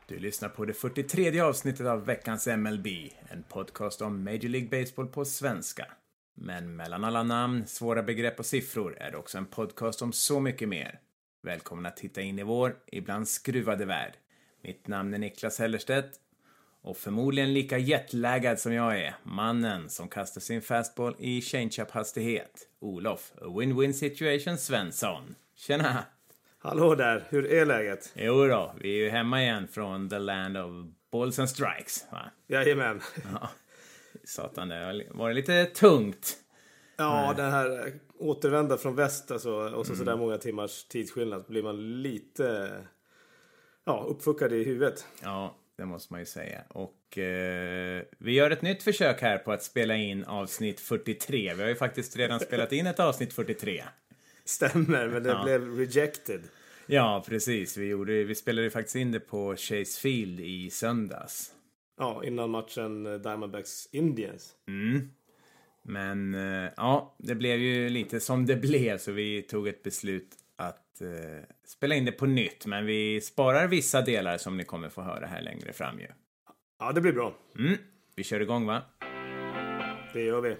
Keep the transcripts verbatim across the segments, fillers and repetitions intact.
Du lyssnar på det fyrtiotredje avsnittet av veckans M L B, en podcast om Major League Baseball på svenska. Men mellan alla namn, svåra begrepp och siffror är det också en podcast om så mycket mer. Välkomna att titta in i vår, ibland skruvade värld. Mitt namn är Niklas Hellerstedt och förmodligen lika jetlaggad som jag är, mannen som kastar sin fastball i change-up-hastighet. Olof, a win-win situation Svensson. Tjena! Hallå där, hur är läget? Jo då, vi är ju hemma igen från the land of balls and strikes, va? Jajamän. Ja, satan, det var lite tungt. Ja, det här återvända från väst alltså, och så, Mm. så där många timmars tidsskillnad blir man lite ja, uppfuckad i huvudet. Ja, det måste man ju säga. Och eh, vi gör ett nytt försök här på att spela in avsnitt fyrtiotre. Vi har ju faktiskt redan spelat in ett avsnitt fyrtiotre. Stämmer, men det Ja. blev rejected. Ja, precis. Vi, gjorde, vi spelade ju faktiskt in det på Chase Field i söndags. Ja, innan matchen Diamondbacks Indians. Mm. Men eh, ja, det blev ju lite som det blev, så vi tog ett beslut att eh, spela in det på nytt. Men vi sparar vissa delar som ni kommer få höra här längre fram ju. Ja, det blir bra. Mm. Vi kör igång, va? Det gör vi.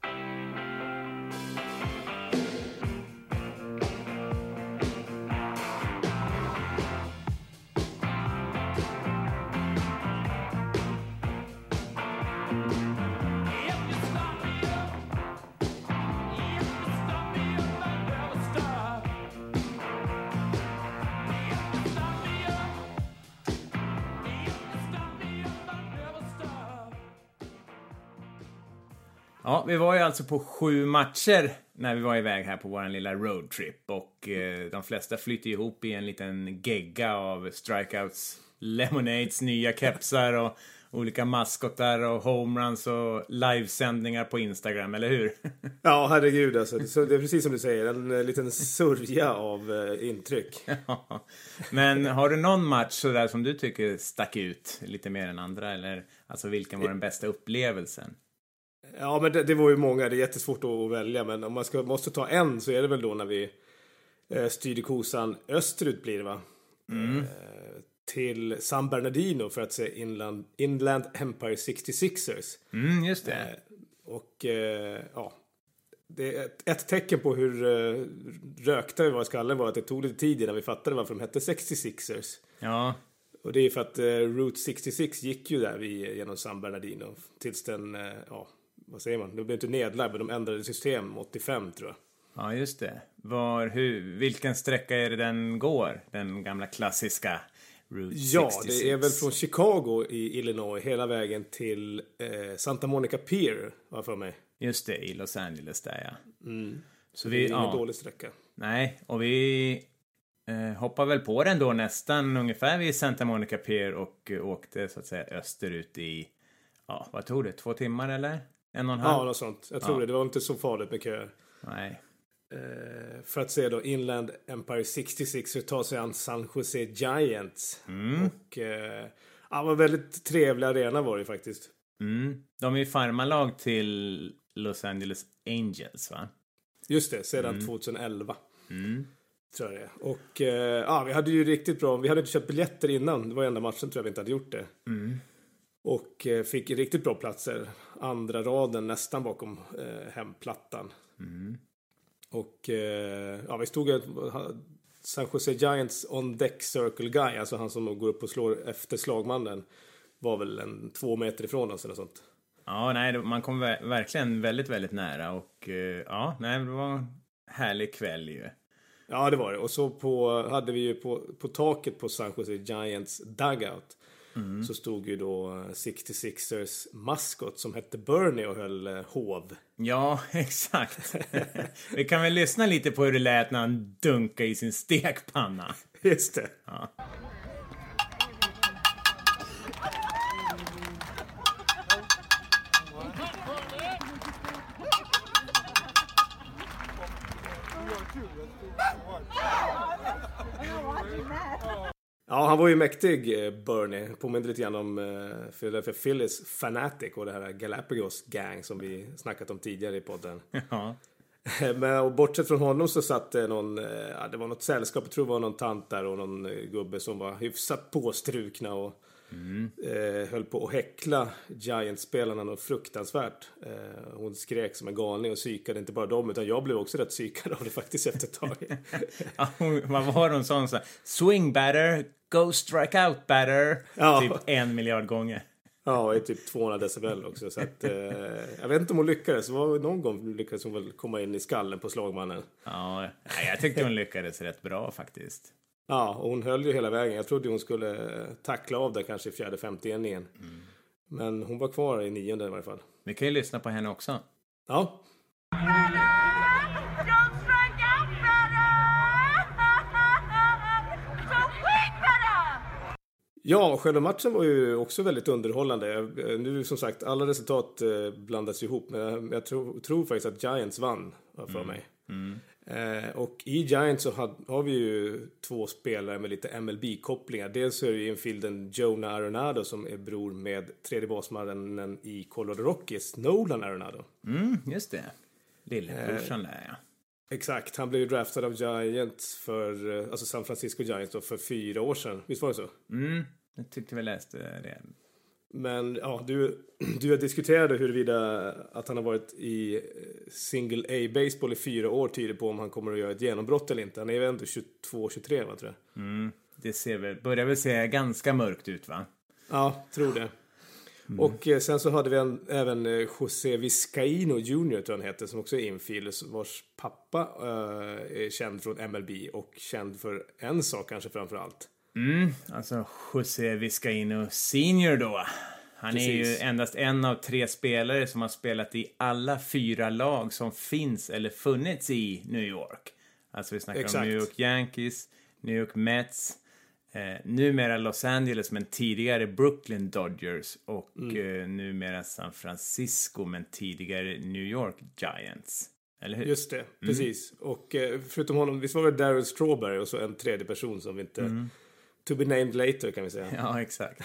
Ja, vi var ju alltså på sju matcher när vi var iväg här på vår lilla roadtrip. Och eh, de flesta flyter ihop i en liten gegga av strikeouts, lemonades, nya kepsar och olika maskotar och homeruns och livesändningar på Instagram, eller hur? Ja, herregud alltså. Så det är precis som du säger, en eh, liten sörja av eh, intryck. Ja. Men har du någon match så där som du tycker stack ut lite mer än andra? Eller alltså vilken var den bästa upplevelsen? Ja, men det, det var ju många. Det är jättesvårt att välja. Men om man ska, måste ta en så är det väl då när vi eh, styrde kosan österut blir det, va? Mm. Eh, till San Bernardino för att se Inland, Inland Empire sextiosex ers. Mm, just det. Eh, och eh, ja, det är ett, ett tecken på hur eh, rökta vi var i skallen var att det tog lite tid innan vi fattade varför de hette sextiosex ers. Ja. Och det är för att eh, Route sextiosex gick ju där vi, genom San Bernardino tills den, eh, ja, vad säger man? Det blev inte nedlagd, men de ändrade system åttiofem, tror jag. Ja, just det. Var, hur, vilken sträcka är det den går? Den gamla klassiska Route Ja, sextiosex. det är väl från Chicago i Illinois hela vägen till eh, Santa Monica Pier, var för mig. Just det, i Los Angeles där, ja. Mm. Så det vi, är ingen ja. dålig sträcka. Nej, och vi eh, hoppar väl på den då nästan ungefär vid Santa Monica Pier och eh, åkte så att säga österut i, ja, vad tog det? Två timmar eller? En och en halv? Ja, något sånt. Jag tror Ja. det. Det var inte så farligt med köer. Nej. Eh, för att se då Inland Empire sextiosex så tar sig an San Jose Giants. Mm. Och eh, ja, var väldigt trevlig arena var det faktiskt. Mm. De är ju farmalag till Los Angeles Angels, va? Just det, sedan Mm. tjugoelva. Mm. Tror jag det. Och eh, ja, vi hade ju riktigt bra. Vi hade inte köpt biljetter innan. Det var enda matchen tror jag vi inte hade gjort det. Mm. Och eh, fick riktigt bra platser. Andra raden nästan bakom eh, hemplattan. Mm. Och eh, ja, vi stod ett San Jose Giants on deck circle guy. Alltså han som går upp och slår efter slagmannen. Var väl en två meter ifrån oss eller sånt. Ja, nej, man kom ver- verkligen väldigt, väldigt nära. Och eh, ja, nej, det var en härlig kväll ju. Ja, det var det. Och så på, hade vi ju på, på taket på San Jose Giants dugout. Mm. Så stod ju då sextiosex ers maskot som hette Bernie och höll eh, hov. Ja, exakt. Vi kan väl lyssna lite på hur det lät när han dunkade i sin stekpanna. Just det. Ja. Ja, han var ju mäktig, eh, Bernie. Påminner lite grann om eh, Philadelphia Phillies Fanatic och det här Galapagos Gang som vi snackat om tidigare i podden. Ja. Men och bortsett från honom så satt det någon, ja, det var något sällskap, jag tror det var någon tant där och någon gubbe som var hyfsat påstrukna och mm. eh, höll på att häckla Giants-spelarna något fruktansvärt. Eh, hon skrek som en galning och psykade inte bara dem, utan jag blev också rätt psykad av det faktiskt efter ett tag. Ja, vad var hon sån så? Swing batter, go strike out batter, ja. Typ en miljard gånger. Ja, i typ tvåhundra decibel också. Så att, eh, jag vet inte om hon lyckades. Var någon gång lyckades hon väl komma in i skallen på slagmannen. Ja, jag tyckte hon lyckades rätt bra faktiskt. Ja, och hon höll ju hela vägen. Jag trodde hon skulle tackla av där kanske i fjärde, femte igen. Mm. Men hon var kvar i nionde i varje fall. Vi kan ju lyssna på henne också. Ja. Ja, själva matchen var ju också väldigt underhållande. Nu som sagt, alla resultat blandas ihop. Men jag tror, tror faktiskt att Giants vann för mm. mig. Mm. Eh, och i Giants så har, har vi ju två spelare med lite M L B-kopplingar. Dels är det ju infielden Jonah Arenado som är bror med tredje basmannen i Colorado Rockies, Nolan Arenado. Mm, just det. Lillebrorsan eh, där, ja. Exakt, han blev ju draftad av Giants för, alltså San Francisco Giants då, för fyra år sedan. Visst var det så? Mm, jag tyckte vi läste det. Men ja, du, du har diskuterat huruvida att han har varit i single A baseball i fyra år tyder på om han kommer att göra ett genombrott eller inte. Han är väl ändå tjugotvå tjugotre, va, tror jag. Mm, det ser väl, börjar väl se ganska mörkt ut, va? Ja, tror det. Mm. Och eh, sen så hade vi en, även eh, José Vizcaíno junior tror han heter, som också är infield, vars pappa eh, är känd från M L B och känd för en sak kanske framför allt. Mm, alltså José Vizcaíno senior då. Han Precis. är ju endast en av tre spelare som har spelat i alla fyra lag som finns eller funnits i New York. Alltså vi snackar Exakt. om New York Yankees, New York Mets, eh, numera Los Angeles men tidigare Brooklyn Dodgers och mm. eh, numera San Francisco men tidigare New York Giants. Eller hur? Just det, mm. precis. Och eh, förutom honom, visst var det Darryl Strawberry och så en tredje person som vi inte... Mm. To be named later kan vi säga. Ja, exakt.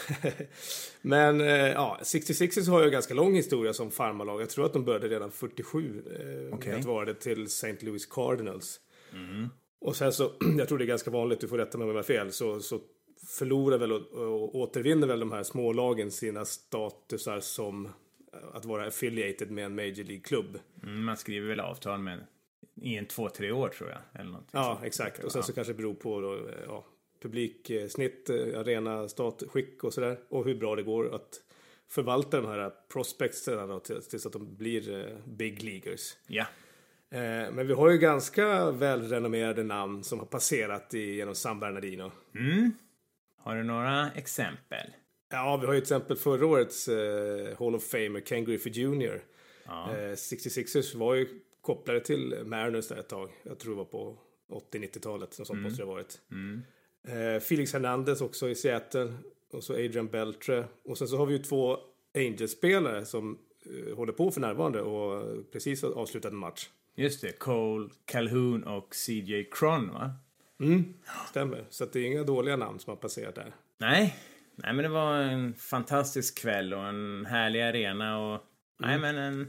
Men eh, ja, sextiosex har ju en ganska lång historia som farmarlag. Jag tror att de började redan fyrtiosju eh, okay. att vara det till Saint Louis Cardinals. Mm. Och sen så, jag tror det är ganska vanligt, du får rätta mig om jag har fel, så, så förlorar väl och, och återvinner väl de här smålagen sina statusar som att vara affiliated med en Major League-klubb. Mm, man skriver väl avtal med i en två, tre år tror jag. Eller ja, exakt. Och sen så kanske det beror på då, ja, publiksnitt, arena, statskick och sådär. Och hur bra det går att förvalta de här prospectsarna tills att de blir big leaguers. Ja. Men vi har ju ganska välrenommerade namn som har passerat genom San Bernardino. Mm. Har du några exempel? Ja, vi har ju till exempel förra årets uh, Hall of Famer Ken Griffey junior Ja. Uh, sextiosex var ju kopplade till Mariners där ett tag. Jag tror det var på åttio-nittiotalet. Något sånt mm. måste det ha varit. Mm. Uh, Felix Hernandez också i Seattle. Och så Adrian Beltre. Och sen så har vi ju två Angels-spelare som uh, håller på för närvarande och precis har avslutat en match. Just det, Cole Calhoun och C J Cron, va? Mm, stämmer. Så att det är inga dåliga namn som har passerat där. Nej, nej men det var en fantastisk kväll och en härlig arena och mm. nej men en,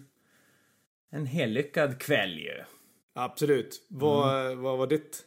en hellyckad kväll ju. Absolut. Vad, mm. vad var ditt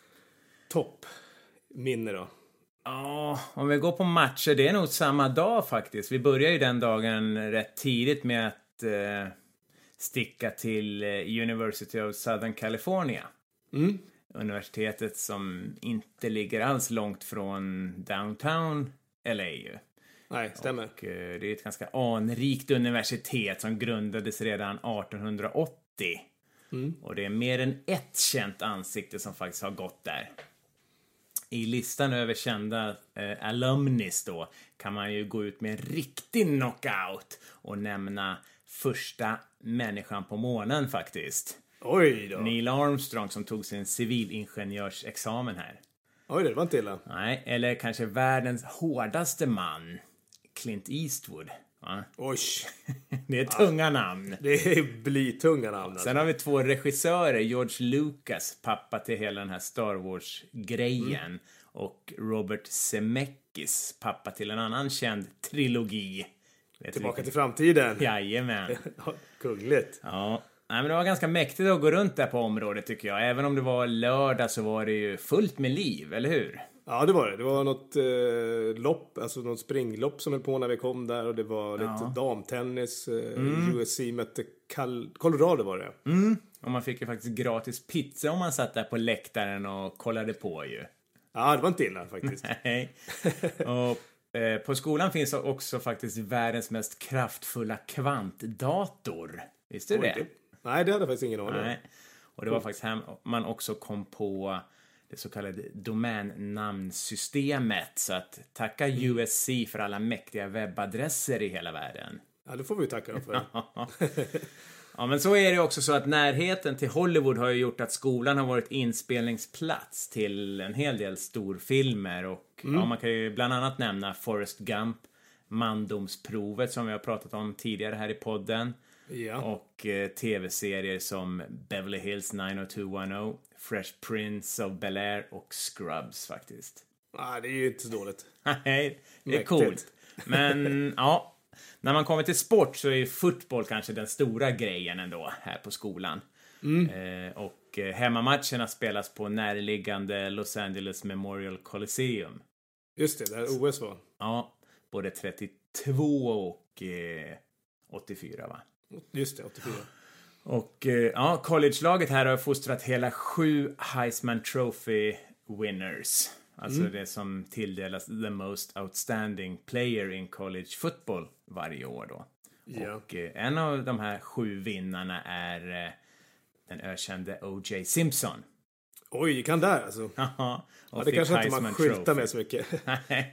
toppminne då? Ja, om vi går på matcher, det är nog samma dag faktiskt. Vi börjar ju den dagen rätt tidigt med att eh, sticka till University of Southern California. Mm. Universitetet som inte ligger alls långt från downtown L A ju. Nej, stämmer. Och, eh, det är ett ganska anrikt universitet som grundades redan artonhundraåttio. Mm. Och det är mer än ett känt ansikte som faktiskt har gått där. I listan över kända eh, alumnis då kan man ju gå ut med en riktig knockout och nämna första människan på månen faktiskt. Oj då. Neil Armstrong som tog sin civilingenjörsexamen här. Oj, det var inte illa. Nej, eller kanske världens hårdaste man, Clint Eastwood. Ja. Oj. Det är tunga ja. namn. Det blir tunga namn. Alltså. Sen har vi två regissörer, George Lucas, pappa till hela den här Star Wars-grejen. Mm. Och Robert Zemeckis, pappa till en annan känd trilogi. Tillbaka till framtiden. Jajamän. Kungligt. Ja. Nej, men det var ganska mäktigt att gå runt där på området tycker jag. Även om det var lördag så var det ju fullt med liv, eller hur? Ja, det var det. Det var något eh, lopp, alltså något springlopp som höll på när vi kom där. Och det var Ja. lite damtennis. Eh, mm. U S C mötte Cal- Colorado var det. Mm. Och man fick ju faktiskt gratis pizza om man satt där på läktaren och kollade på ju. Ja, det var inte illa faktiskt. Nej. Och eh, på skolan finns också faktiskt världens mest kraftfulla kvantdator. Visste du det? det? Nej, det hade jag faktiskt ingen aning om. Nej. Och det var faktiskt här man också kom på det så kallade domännamnsystemet. Så att tacka U S C för alla mäktiga webbadresser i hela världen. Ja, det får vi tacka dem för. Ja, men så är det också så att närheten till Hollywood har ju gjort att skolan har varit inspelningsplats till en hel del storfilmer. Och mm. ja, man kan ju bland annat nämna Forrest Gump, Mandomsprovet som vi har pratat om tidigare här i podden. Ja. Och eh, tv-serier som Beverly Hills nio två ett noll, Fresh Prince of Bel-Air och Scrubs faktiskt. Nej, det är ju inte så dåligt. Nej, det är coolt. Men ja, när man kommer till sport så är fotboll kanske den stora grejen ändå här på skolan. Mm. Eh, och eh, hemmamatcherna spelas på närliggande Los Angeles Memorial Coliseum. Just det, där O S var. Ja, både trettiotvå och eh, åttiofyra va? Just det, åttiofyra. Och eh, ja, college-laget här har fostrat hela sju Heisman Trophy winners. Alltså mm. det som tilldelas the most outstanding player in college football varje år då. Ja. Och eh, en av de här sju vinnarna är eh, den ökände O J Simpson. Oj, gick han där alltså? Ja, ja, det kanske inte man skyltar med så mycket. Nej,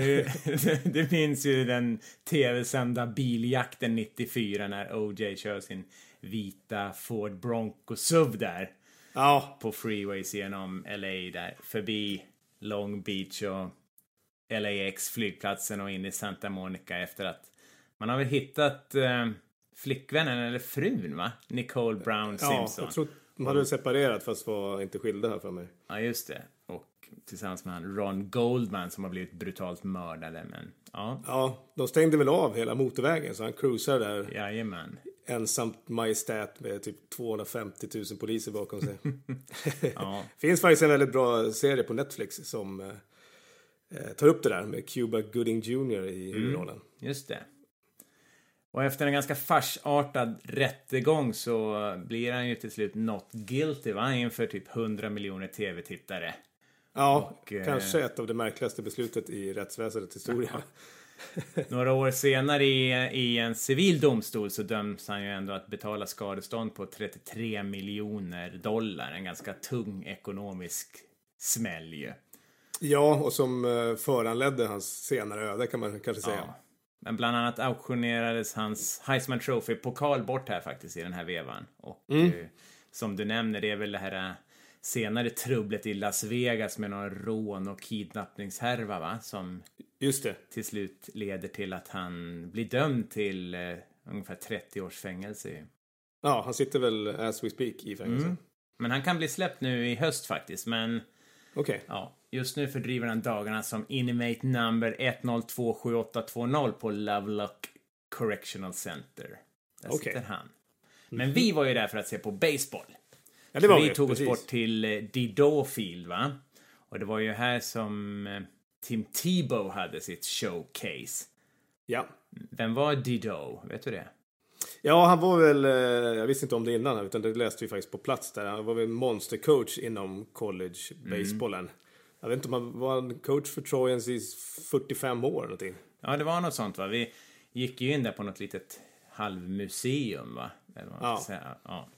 det finns ju den tv-sända biljakten nittiofyra när O J kör sin vita Ford Bronco S U V där. Ja. På freeways genom L A där, förbi Long Beach och L A X flygplatsen och in i Santa Monica efter att man har väl hittat eh, flickvännen eller frun va? Nicole Brown Simpson. Ja, jag tror de hade separerat fast var inte skilda här för mig. Ja, just det. Och tillsammans med han Ron Goldman som har blivit brutalt mördade. Men, ja. ja, de stängde väl av hela motorvägen så han cruisar där. Jajamän. Ensamt majestät med typ tvåhundrafemtio tusen poliser bakom sig. Ja. Finns faktiskt en väldigt bra serie på Netflix som eh, tar upp det där med Cuba Gooding junior i huvudrollen. Mm, just det. Och efter en ganska farsartad rättegång så blir han ju till slut not guilty va? Inför typ hundra miljoner tv-tittare. Ja, och, kanske eh, ett av det märkligaste beslutet i rättsväsendets historia. Några år senare i, i en civil domstol så döms han ju ändå att betala skadestånd på trettiotre miljoner dollar. En ganska tung ekonomisk smäll ju. Ja, och som föranledde hans senare öde kan man kanske säga. Ja. Men bland annat auktionerades hans Heisman Trophy-pokal bort här faktiskt i den här vevan. Och mm. eh, som du nämner, det är väl det här senare trubblet i Las Vegas med några rån och kidnappningshärva va? Som just det. Till slut leder till att han blir dömd till eh, ungefär trettio års fängelse. Ja, han sitter väl as we speak i fängelse. Mm. Men han kan bli släppt nu i höst faktiskt. Men okay. ja, just nu fördriver han dagarna som inmate number ett noll två sju åtta två noll på Lovelock Correctional Center. Där okay. sitter han. Men mm-hmm. vi var ju där för att se på baseball. Ja, det var vi vi, tog precis. oss bort till eh, Dido Field va? Och det var ju här som eh, Tim Tebow hade sitt showcase. Ja. Vem var Dido? Vet du det? Ja, han var väl, eh, jag visste inte om det innan, utan det läste vi faktiskt på plats där. Han var väl monstercoach inom college-baseballen. Mm. Jag vet inte om han var en coach för Trojans i fyrtiofem år eller någonting. Ja, det var något sånt va? Vi gick ju in där på något litet halvmuseum va? Eller vad man ska säga. Ja.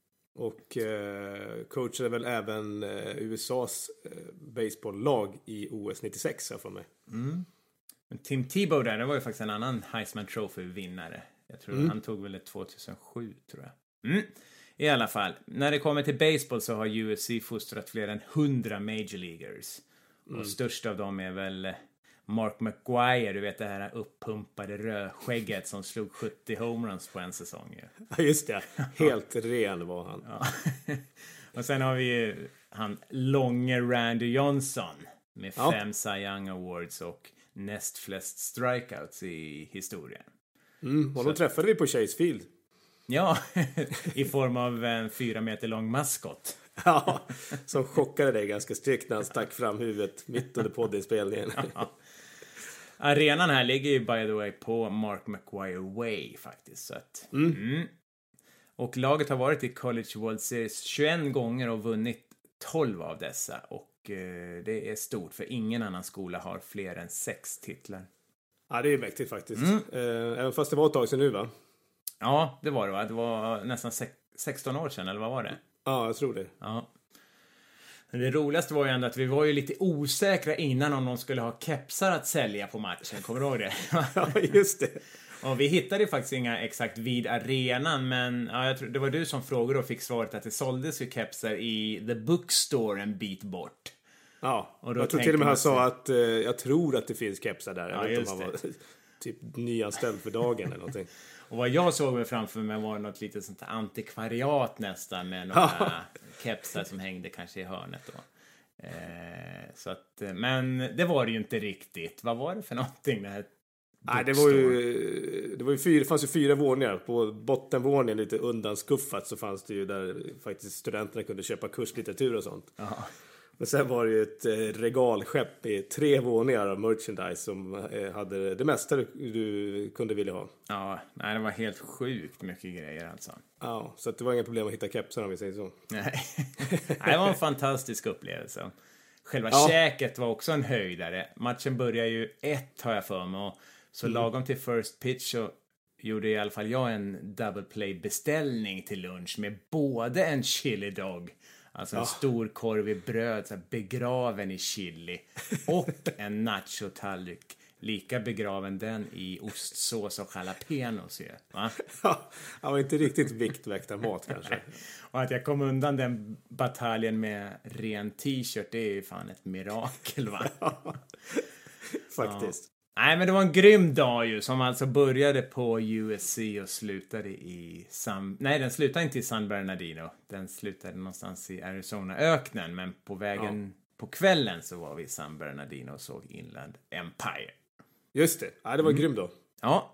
Och eh, coachade väl även eh, U S A:s eh, baseballlag i O S nittiosex här för mig. Mm. Men Tim Tebow där, det var ju faktiskt en annan Heisman Trophy-vinnare. Jag tror mm. han tog väl det tvåtusensju tror jag. Mm. I alla fall, när det kommer till baseball så har U S C fostrat fler än hundra major leaguers. Mm. Och störst av dem är väl Mark McGuire, du vet det här uppumpade rödskägget som slog sjuttio homeruns på en säsong. Ja, just det. Helt ren var han. Ja. Och sen har vi ju han långe Randy Johnson med ja. fem Cy Young Awards och näst flest strikeouts i historien. Mm, och då träffade vi på Chase Field. Ja, i form av en fyra meter lång maskot. Ja, som chockade dig ganska strikt när han stack fram huvudet mitt under poddinspelningen. Ja. Arenan här ligger ju by the way på Mark McGuire Way faktiskt. Så att, mm. Mm. Och laget har varit i College World Series tjugoen gånger och vunnit tolv av dessa. Och eh, det är stort för ingen annan skola har fler än sex titlar. Ja, det är mäktigt faktiskt. Mm. Eh, även fast det var ett tag sedan nu, va? Ja, det var det va? Det var nästan sexton år sedan, eller vad var det? Ja, jag tror det. Ja. Men det roligaste var ju ändå att vi var ju lite osäkra innan om de skulle ha kepsar att sälja på matchen. Kommer du ihåg det? Ja, just det. Och vi hittade ju faktiskt inga exakt vid arenan, men ja, jag tror, det var du som frågade och fick svaret att det såldes ju kepsar i The Bookstore en bit bort. Ja, och då jag tror till och med han sa att eh, jag tror att det finns kepsar där. Jag ja, vet inte om han var typ nyanställd för dagen eller någonting. Och vad jag såg mig framför mig var något litet sånt antikvariat nästan med några kepsar som hängde kanske i hörnet då. Eh, så att, men det var det ju inte riktigt. Vad var det för någonting det här? Nej, det var ju, det var ju fyra, fanns ju fyra våningar. På bottenvåningen lite undanskuffat så fanns det ju där faktiskt studenterna kunde köpa kurslitteratur och sånt. Aha. Men sen var det ju ett eh, regalskepp i tre våningar av merchandise som eh, hade det mesta du, du kunde vilja ha. Ja, nej, det var helt sjukt mycket grejer alltså. Ja, så att det var inga problem att hitta kepsar om vi säger så. Nej, det var en fantastisk upplevelse. Själva ja. käket var också en höjdare. Matchen börjar ju ett har jag för mig. Och så mm. lagom till first pitch så gjorde i alla fall jag en double play beställning till lunch med både en chili dog, alltså en ja. stor korv i bröd så här, begraven i chili, och en nacho-tallrik lika begraven den i ostsås och jalapenos ju, va? Ja, han var inte riktigt viktväkta mat kanske. Och att jag kom undan den bataljen med ren t-shirt, det är ju fan ett mirakel, va? Ja, faktiskt. Ja. Nej, men det var en grym dag ju, som alltså började på U S C och slutade i San... Nej, den slutade inte i San Bernardino. Den slutade någonstans i Arizona-öknen, men på vägen ja. på kvällen så var vi i San Bernardino och såg Inland Empire. Just det, ja, det var en mm. grym dag. Ja.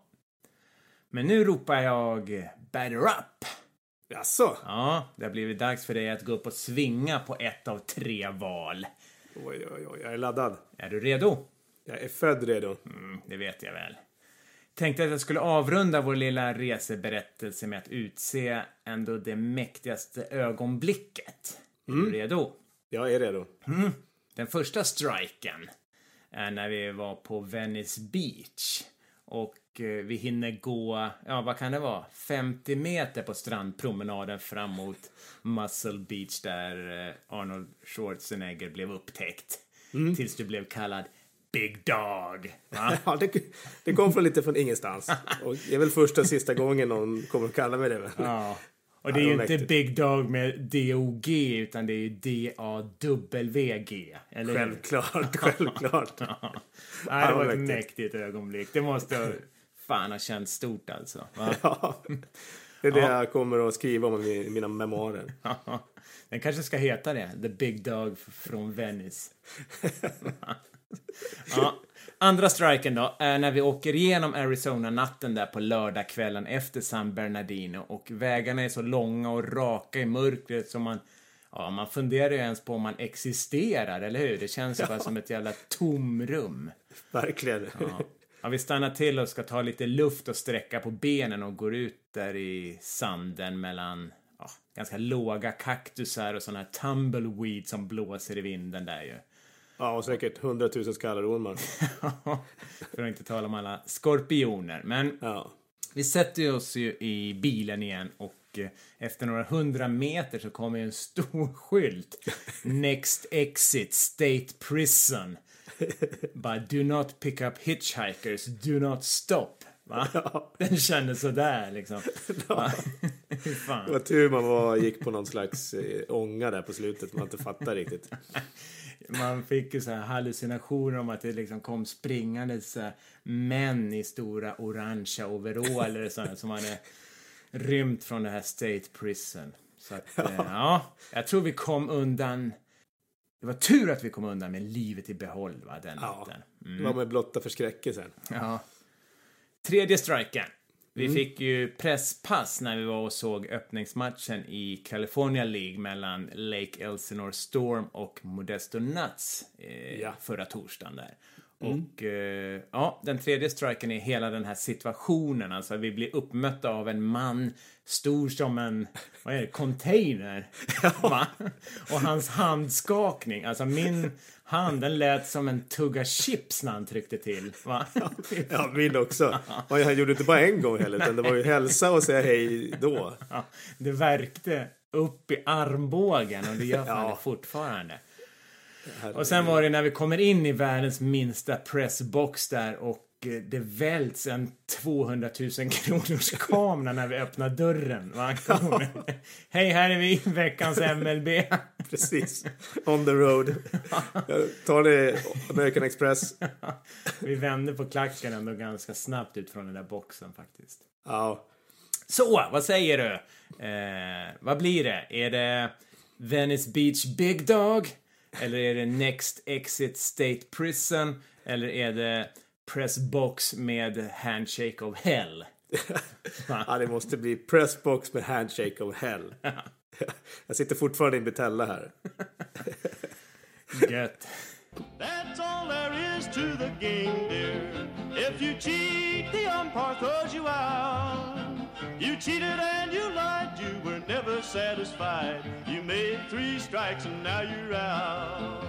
Men nu ropar jag batter up. Jaså? Ja, det har blivit dags för dig att gå upp och svinga på ett av tre val. Oj, oj, oj, jag är laddad. Är du redo? Jag är född redo. Mm, det vet jag väl. Tänkte att jag skulle avrunda vår lilla reseberättelse med att utse ändå det mäktigaste ögonblicket. Mm. Är du redo? Jag är redo. Mm. Den första striken är när vi var på Venice Beach. Och eh, vi hinner gå, ja vad kan det vara? femtio meter på strandpromenaden fram mot Muscle Beach där eh, Arnold Schwarzenegger blev upptäckt. Mm. Tills du blev kallad Big Dog. Va? Ja, det, det kom från lite från ingenstans. Och det är väl första och sista gången någon kommer att kalla mig det. Ja. Och det är ju inte mäktigt. Big Dog med D O G utan det är ju D A W G. Eller självklart, självklart. Ja. Nej, det var ett mäktigt ögonblick. Det måste fan ha känts stort alltså. Va? Ja, det är det ja. jag kommer att skriva om i mina memoarer. Ja. Den kanske ska heta det. The Big Dog från Venice. Ja. Andra striken då är när vi åker igenom Arizona-natten där på lördagskvällen efter San Bernardino. Och vägarna är så långa och raka i mörkret som man... Ja, man funderar ju ens på om man existerar, eller hur? Det känns ju ja. bara som ett jävla tomrum. Verkligen. Ja. Ja, vi stannar till och ska ta lite luft och sträcka på benen och går ut där i sanden mellan ja, ganska låga kaktusar och sådana här tumbleweed som blåser i vinden där ju. Ja, och säkert hundratusen skallerormar. För att inte tala om alla skorpioner. Men ja. vi sätter oss ju i bilen igen och efter några hundra meter så kommer en stor skylt. Next exit, State Prison. But do not pick up hitchhikers, do not stop. Va? Ja. Den kändes sådär liksom. Ja. Fan. Det var tur man var, gick på någon slags eh, ånga där på slutet. Man inte fattar riktigt. Man fick ju så här hallucinationer om att det liksom kom springande så här män i stora orangea overaller och sådär som hade rymt från det här State Prison. Så att, ja. Eh, ja, jag tror vi kom undan. Det var tur att vi kom undan med livet i behåll, va, den ja, natten. Mm. Det var med blotta förskräckelsen. Ja. Tredje striken. Vi mm. fick ju presspass när vi var och såg öppningsmatchen i California League mellan Lake Elsinore Storm och Modesto Nuts eh, ja. förra torsdagen där. Mm. Och eh, ja, den tredje striken är hela den här situationen. Alltså vi blir uppmötta av en man stor som en, vad är det, container. Va? Och hans handskakning, alltså min hand, den lät som en tugga chips när han tryckte till. Va? Ja, min också. Och han gjorde inte bara en gång heller, utan det var ju hälsa och säga hej då. Ja, det verkte upp i armbågen och det gör fan ja. det fortfarande. Och sen var det när vi kommer in i världens minsta pressbox där och det välts en tvåhundratusen kronors kamera när vi öppnar dörren. Va? Hej, här är vi, veckans M L B. Precis, on the road. Jag tar det American Express. Vi vände på klacken ändå ganska snabbt ut från den där boxen faktiskt. Ja. Så, vad säger du? Eh, vad blir det? Är det Venice Beach Big Dog? Eller är det Next Exit State Prison? Eller är det Pressbox med Handshake of Hell? Ja, det måste bli Pressbox med Handshake of Hell. Jag sitter fortfarande i en betella här. Gött. That's all there is to the game, dear. If you cheat, the umpire throws you out. You cheated and you lied, you were never satisfied. You made three strikes and now you're out.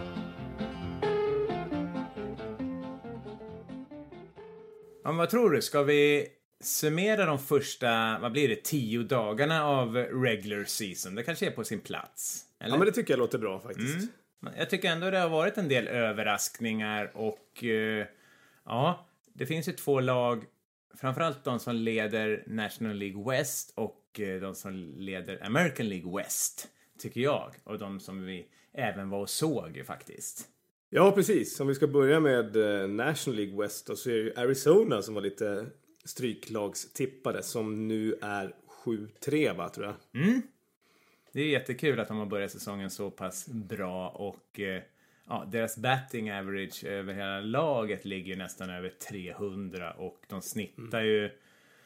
Ja, vad tror du? Ska vi summera de första, vad blir det, tio dagarna av regular season? Det kanske är på sin plats. Eller? Ja, men det tycker jag låter bra faktiskt. Mm. Jag tycker ändå det har varit en del överraskningar och uh, ja, det finns ju två lag, framförallt de som leder National League West och uh, de som leder American League West, tycker jag. Och de som vi även var och såg ju faktiskt. Ja, precis. Om vi ska börja med uh, National League West då, så är det Arizona som var lite stryklagstippade som nu är sju tre, va, tror jag. Mm. Det är jättekul att de har börjat säsongen så pass bra och eh, ja, deras batting average över hela laget ligger nästan över trehundra och de snittar mm. ju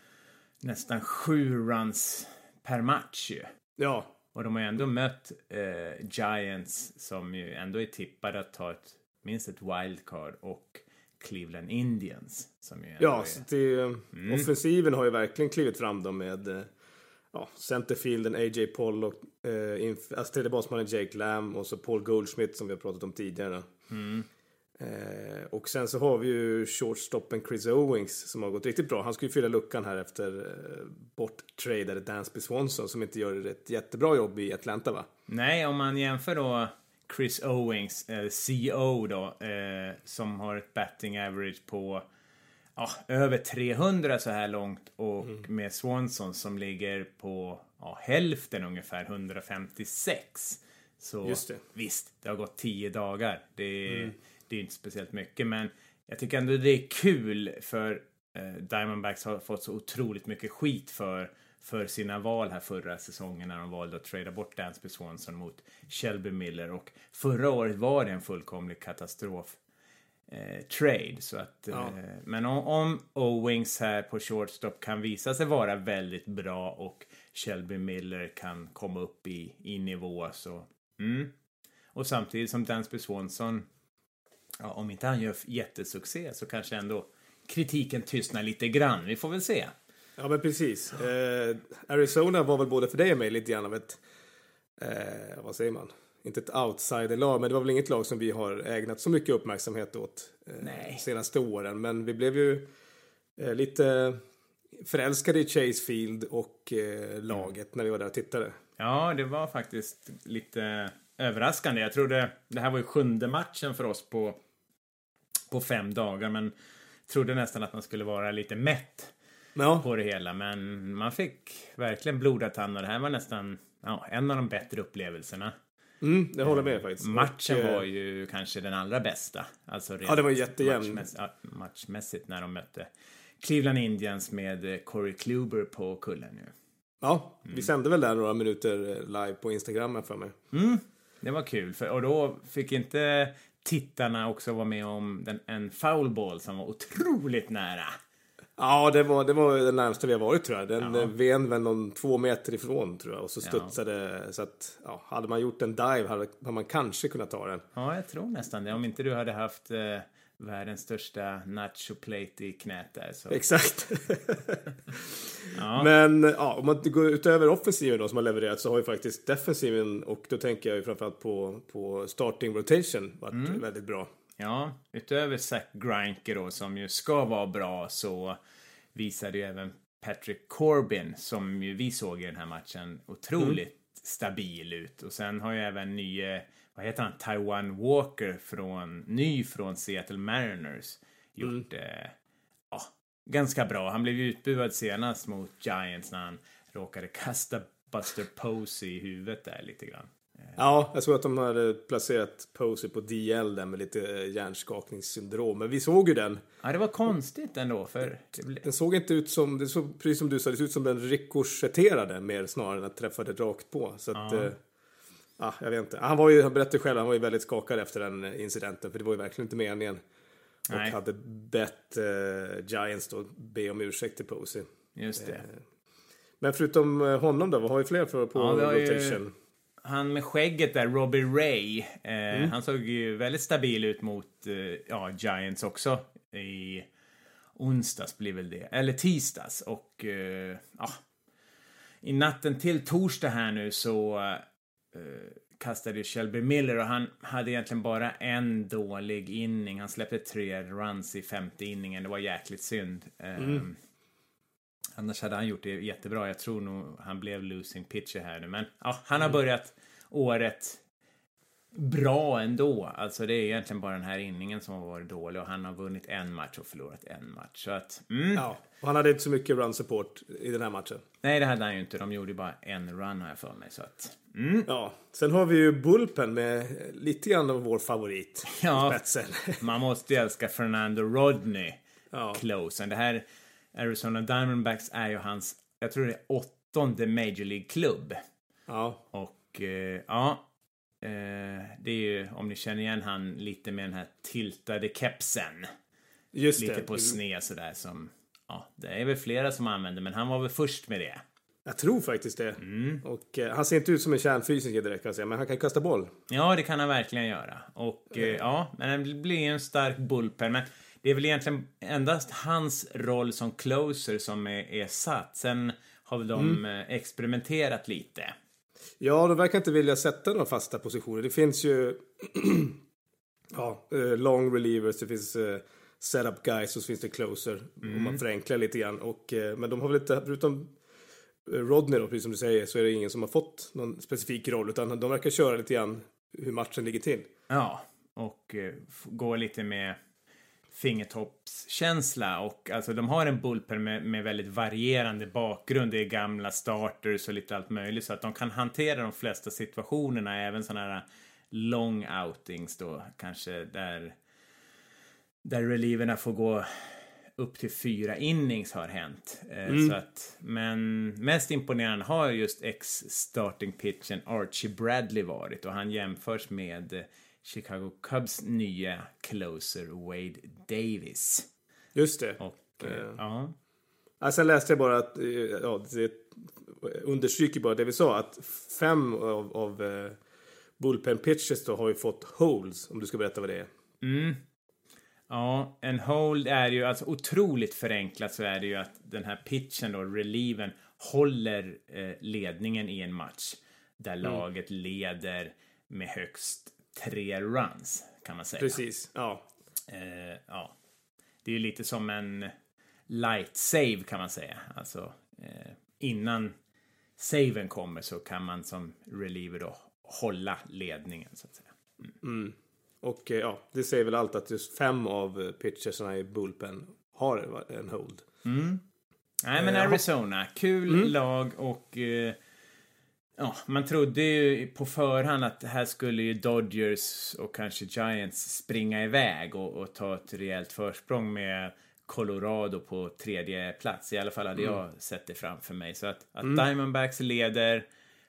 nästan sju runs per match ju. Ja. Och de har ju ändå mött eh, Giants som ju ändå är tippade att ta ett, minst ett wildcard och Cleveland Indians som ju ja, är... så det, mm. offensiven har ju verkligen klivit fram dem med ja, centerfielden A J Pollock, eh, inf- alltså tredje basmannen Jake Lamb och så Paul Goldschmidt som vi har pratat om tidigare. Mm. Eh, och sen så har vi ju shortstoppen Chris Owings som har gått riktigt bra. Han ska ju fylla luckan här efter eh, borttradade Dansby Swanson som inte gör ett jättebra jobb i Atlanta, va? Nej, om man jämför då Chris Owings, eh, C O då, eh, som har ett batting average på ja, över trehundra så här långt och mm. med Swanson som ligger på ja, hälften ungefär, hundrafemtiosex. Så just det. Visst, det har gått tio dagar. Det, mm. det är inte speciellt mycket, men jag tycker ändå det är kul för eh, Diamondbacks har fått så otroligt mycket skit för för sina val här förra säsongen när de valde att trada bort Dansby Swanson mot Shelby Miller. Och förra året var det en fullkomlig katastrof eh, trade. Så att, ja. eh, men om, om Owings här på shortstop kan visa sig vara väldigt bra och Shelby Miller kan komma upp i, i nivå så... Mm. Och samtidigt som Dansby Swanson, ja, om inte han gör jättesuccé så kanske ändå kritiken tystnar lite grann. Vi får väl se. Ja, men precis. Eh, Arizona var väl både för dig och mig lite grann av ett, eh, vad säger man? Inte ett outsider-lag, men det var väl inget lag som vi har ägnat så mycket uppmärksamhet åt eh, senaste åren. Men vi blev ju eh, lite förälskade i Chase Field och eh, laget när vi var där och tittade. Ja, det var faktiskt lite överraskande. Jag trodde, det här var ju sjunde matchen för oss på, på fem dagar, men trodde nästan att man skulle vara lite mätt. Ja. På det hela, men man fick verkligen blodat hand och det här var nästan ja, en av de bättre upplevelserna. Mm, det håller med faktiskt. Matchen och, var ju kanske den allra bästa. Alltså ja, det var jättejämn. Matchmäss- ja, matchmässigt när de mötte Cleveland Indians med Corey Kluber på kullen nu. Ja, mm. vi sände väl där några minuter live på Instagram för mig. Mm, det var kul, för, och då fick inte tittarna också vara med om den, en foul ball som var otroligt nära. Ja, det var, det var det närmaste vi har varit tror jag. Den Ja. ven väl någon två meter ifrån tror jag. Och så studsade Ja. så att, ja, hade man gjort en dive hade, hade man kanske kunnat ta den. Ja, jag tror nästan det. Om inte du hade haft eh, världens största nacho plate i knät där. Så. Exakt. Ja. Men ja, om man går utöver offensiven då som har levererat så har ju faktiskt defensiven, och då tänker jag ju framförallt på, på starting rotation, varit Mm. väldigt bra. Ja, utöver Zach Greinke då, som ju ska vara bra, så visade ju även Patrick Corbin, som ju vi såg i den här matchen, otroligt mm. stabil ut. Och sen har ju även nye, vad heter han, Taiwan Walker, från, ny från Seattle Mariners, gjort mm. eh, ja, ganska bra. Han blev ju utbuad senast mot Giants när han råkade kasta Buster Posey i huvudet där lite grann. Ja, jag såg att de hade placerat Posey på D L där med lite hjärnskakningssyndrom. Men vi såg ju den. Ja, det var konstigt ändå. För den såg inte ut som, det såg, precis som du sa, det såg ut som den ricochetterade mer snarare än att träffade rakt på. Så att, ja. Eh, ja, jag vet inte. Han var ju, han berättade själv, han var ju väldigt skakad efter den incidenten. För det var ju verkligen inte meningen. Och Nej. hade bett eh, Giants då be om ursäkt till Posey. Just det. Eh, men förutom honom då, vad har vi fler för på ja, rotation? Ju... Han med skägget där, Robbie Ray, eh, mm. han såg ju väldigt stabil ut mot eh, ja, Giants också i onsdags blir väl det, eller tisdags, och eh, ja, i natten till torsdag här nu så eh, kastade ju Shelby Miller, och han hade egentligen bara en dålig inning. Han släppte tre runs i femte inningen, det var jäkligt synd. Eh, mm. Annars hade han gjort det jättebra. Jag tror nog han blev losing pitcher här nu. Men ja, han har börjat året bra ändå. Alltså det är egentligen bara den här inningen som har varit dålig. Och han har vunnit en match och förlorat en match. Så att, mm. Ja, och han hade inte så mycket run support i den här matchen. Nej, det hade han ju inte. De gjorde bara en run här för mig. Så att, mm. Ja, sen har vi ju bullpen med lite grann av vår favorit. Ja, i spetsen. Man måste ju älska Fernando Rodney. Ja. Closen. Det här Arizona Diamondbacks är ju hans, jag tror det är åttonde Major League-klubb. Ja. Och eh, ja, eh, det är ju, om ni känner igen han lite med den här tiltade kepsen. Just lite det. på sned sådär som, ja, det är väl flera som använder, men han var väl först med det. Jag tror faktiskt det. Mm. Och eh, han ser inte ut som en kärnfysiker direkt kan jag säga, men han kan kasta boll. Ja, det kan han verkligen göra. Och mm. eh, ja, men det blir en stark bullpen, men det är väl egentligen endast hans roll som closer som är, är satt. Sen har väl de mm. experimenterat lite. Ja, de verkar inte vilja sätta några fasta positioner. Det finns ju ja, long relievers, det finns uh, setup guys och så finns det closer. Mm. Om man förenklar lite grann. Och, uh, men de har väl inte, förutom Rodney då, precis som du säger, så är det ingen som har fått någon specifik roll. Utan de verkar köra lite grann hur matchen ligger till. Ja, och uh, gå lite med fingertoppskänsla, och alltså de har en bullpen med, med väldigt varierande bakgrund. Det är gamla starters och lite allt möjligt, så att de kan hantera de flesta situationerna, även sådana här long outings då, kanske där där relieverna får gå upp till fyra innings har hänt. Mm. Så att, men mest imponerande har just ex-starting pitchen Archie Bradley varit, och han jämförs med Chicago Cubs nya closer Wade Davis. Just det. Och, uh, ja. Ja, sen läste jag bara att, ja, det understryker bara det vi sa, att fem av, av uh, bullpen pitches då har ju fått holds, om du ska berätta vad det är. Mm. Ja, en hold är ju, alltså otroligt förenklat så är det ju att den här pitchen då, relieven, håller eh, ledningen i en match där mm. laget leder med högst tre runs, kan man säga. Precis, ja. Eh, ja. Det är ju lite som en light save, kan man säga. Alltså, eh, innan saven kommer så kan man som reliever då hålla ledningen, så att säga. Mm. Mm. Och ja, det säger väl allt att just fem av pitchersarna i bullpen har en hold. Mm. Nej, men Arizona, kul mm. lag, och eh, ja, man trodde ju på förhand att här skulle ju Dodgers och kanske Giants springa iväg och, och ta ett rejält försprång med Colorado på tredje plats. I alla fall hade mm. jag sett det framför mig. Så att, att mm. Diamondbacks leder,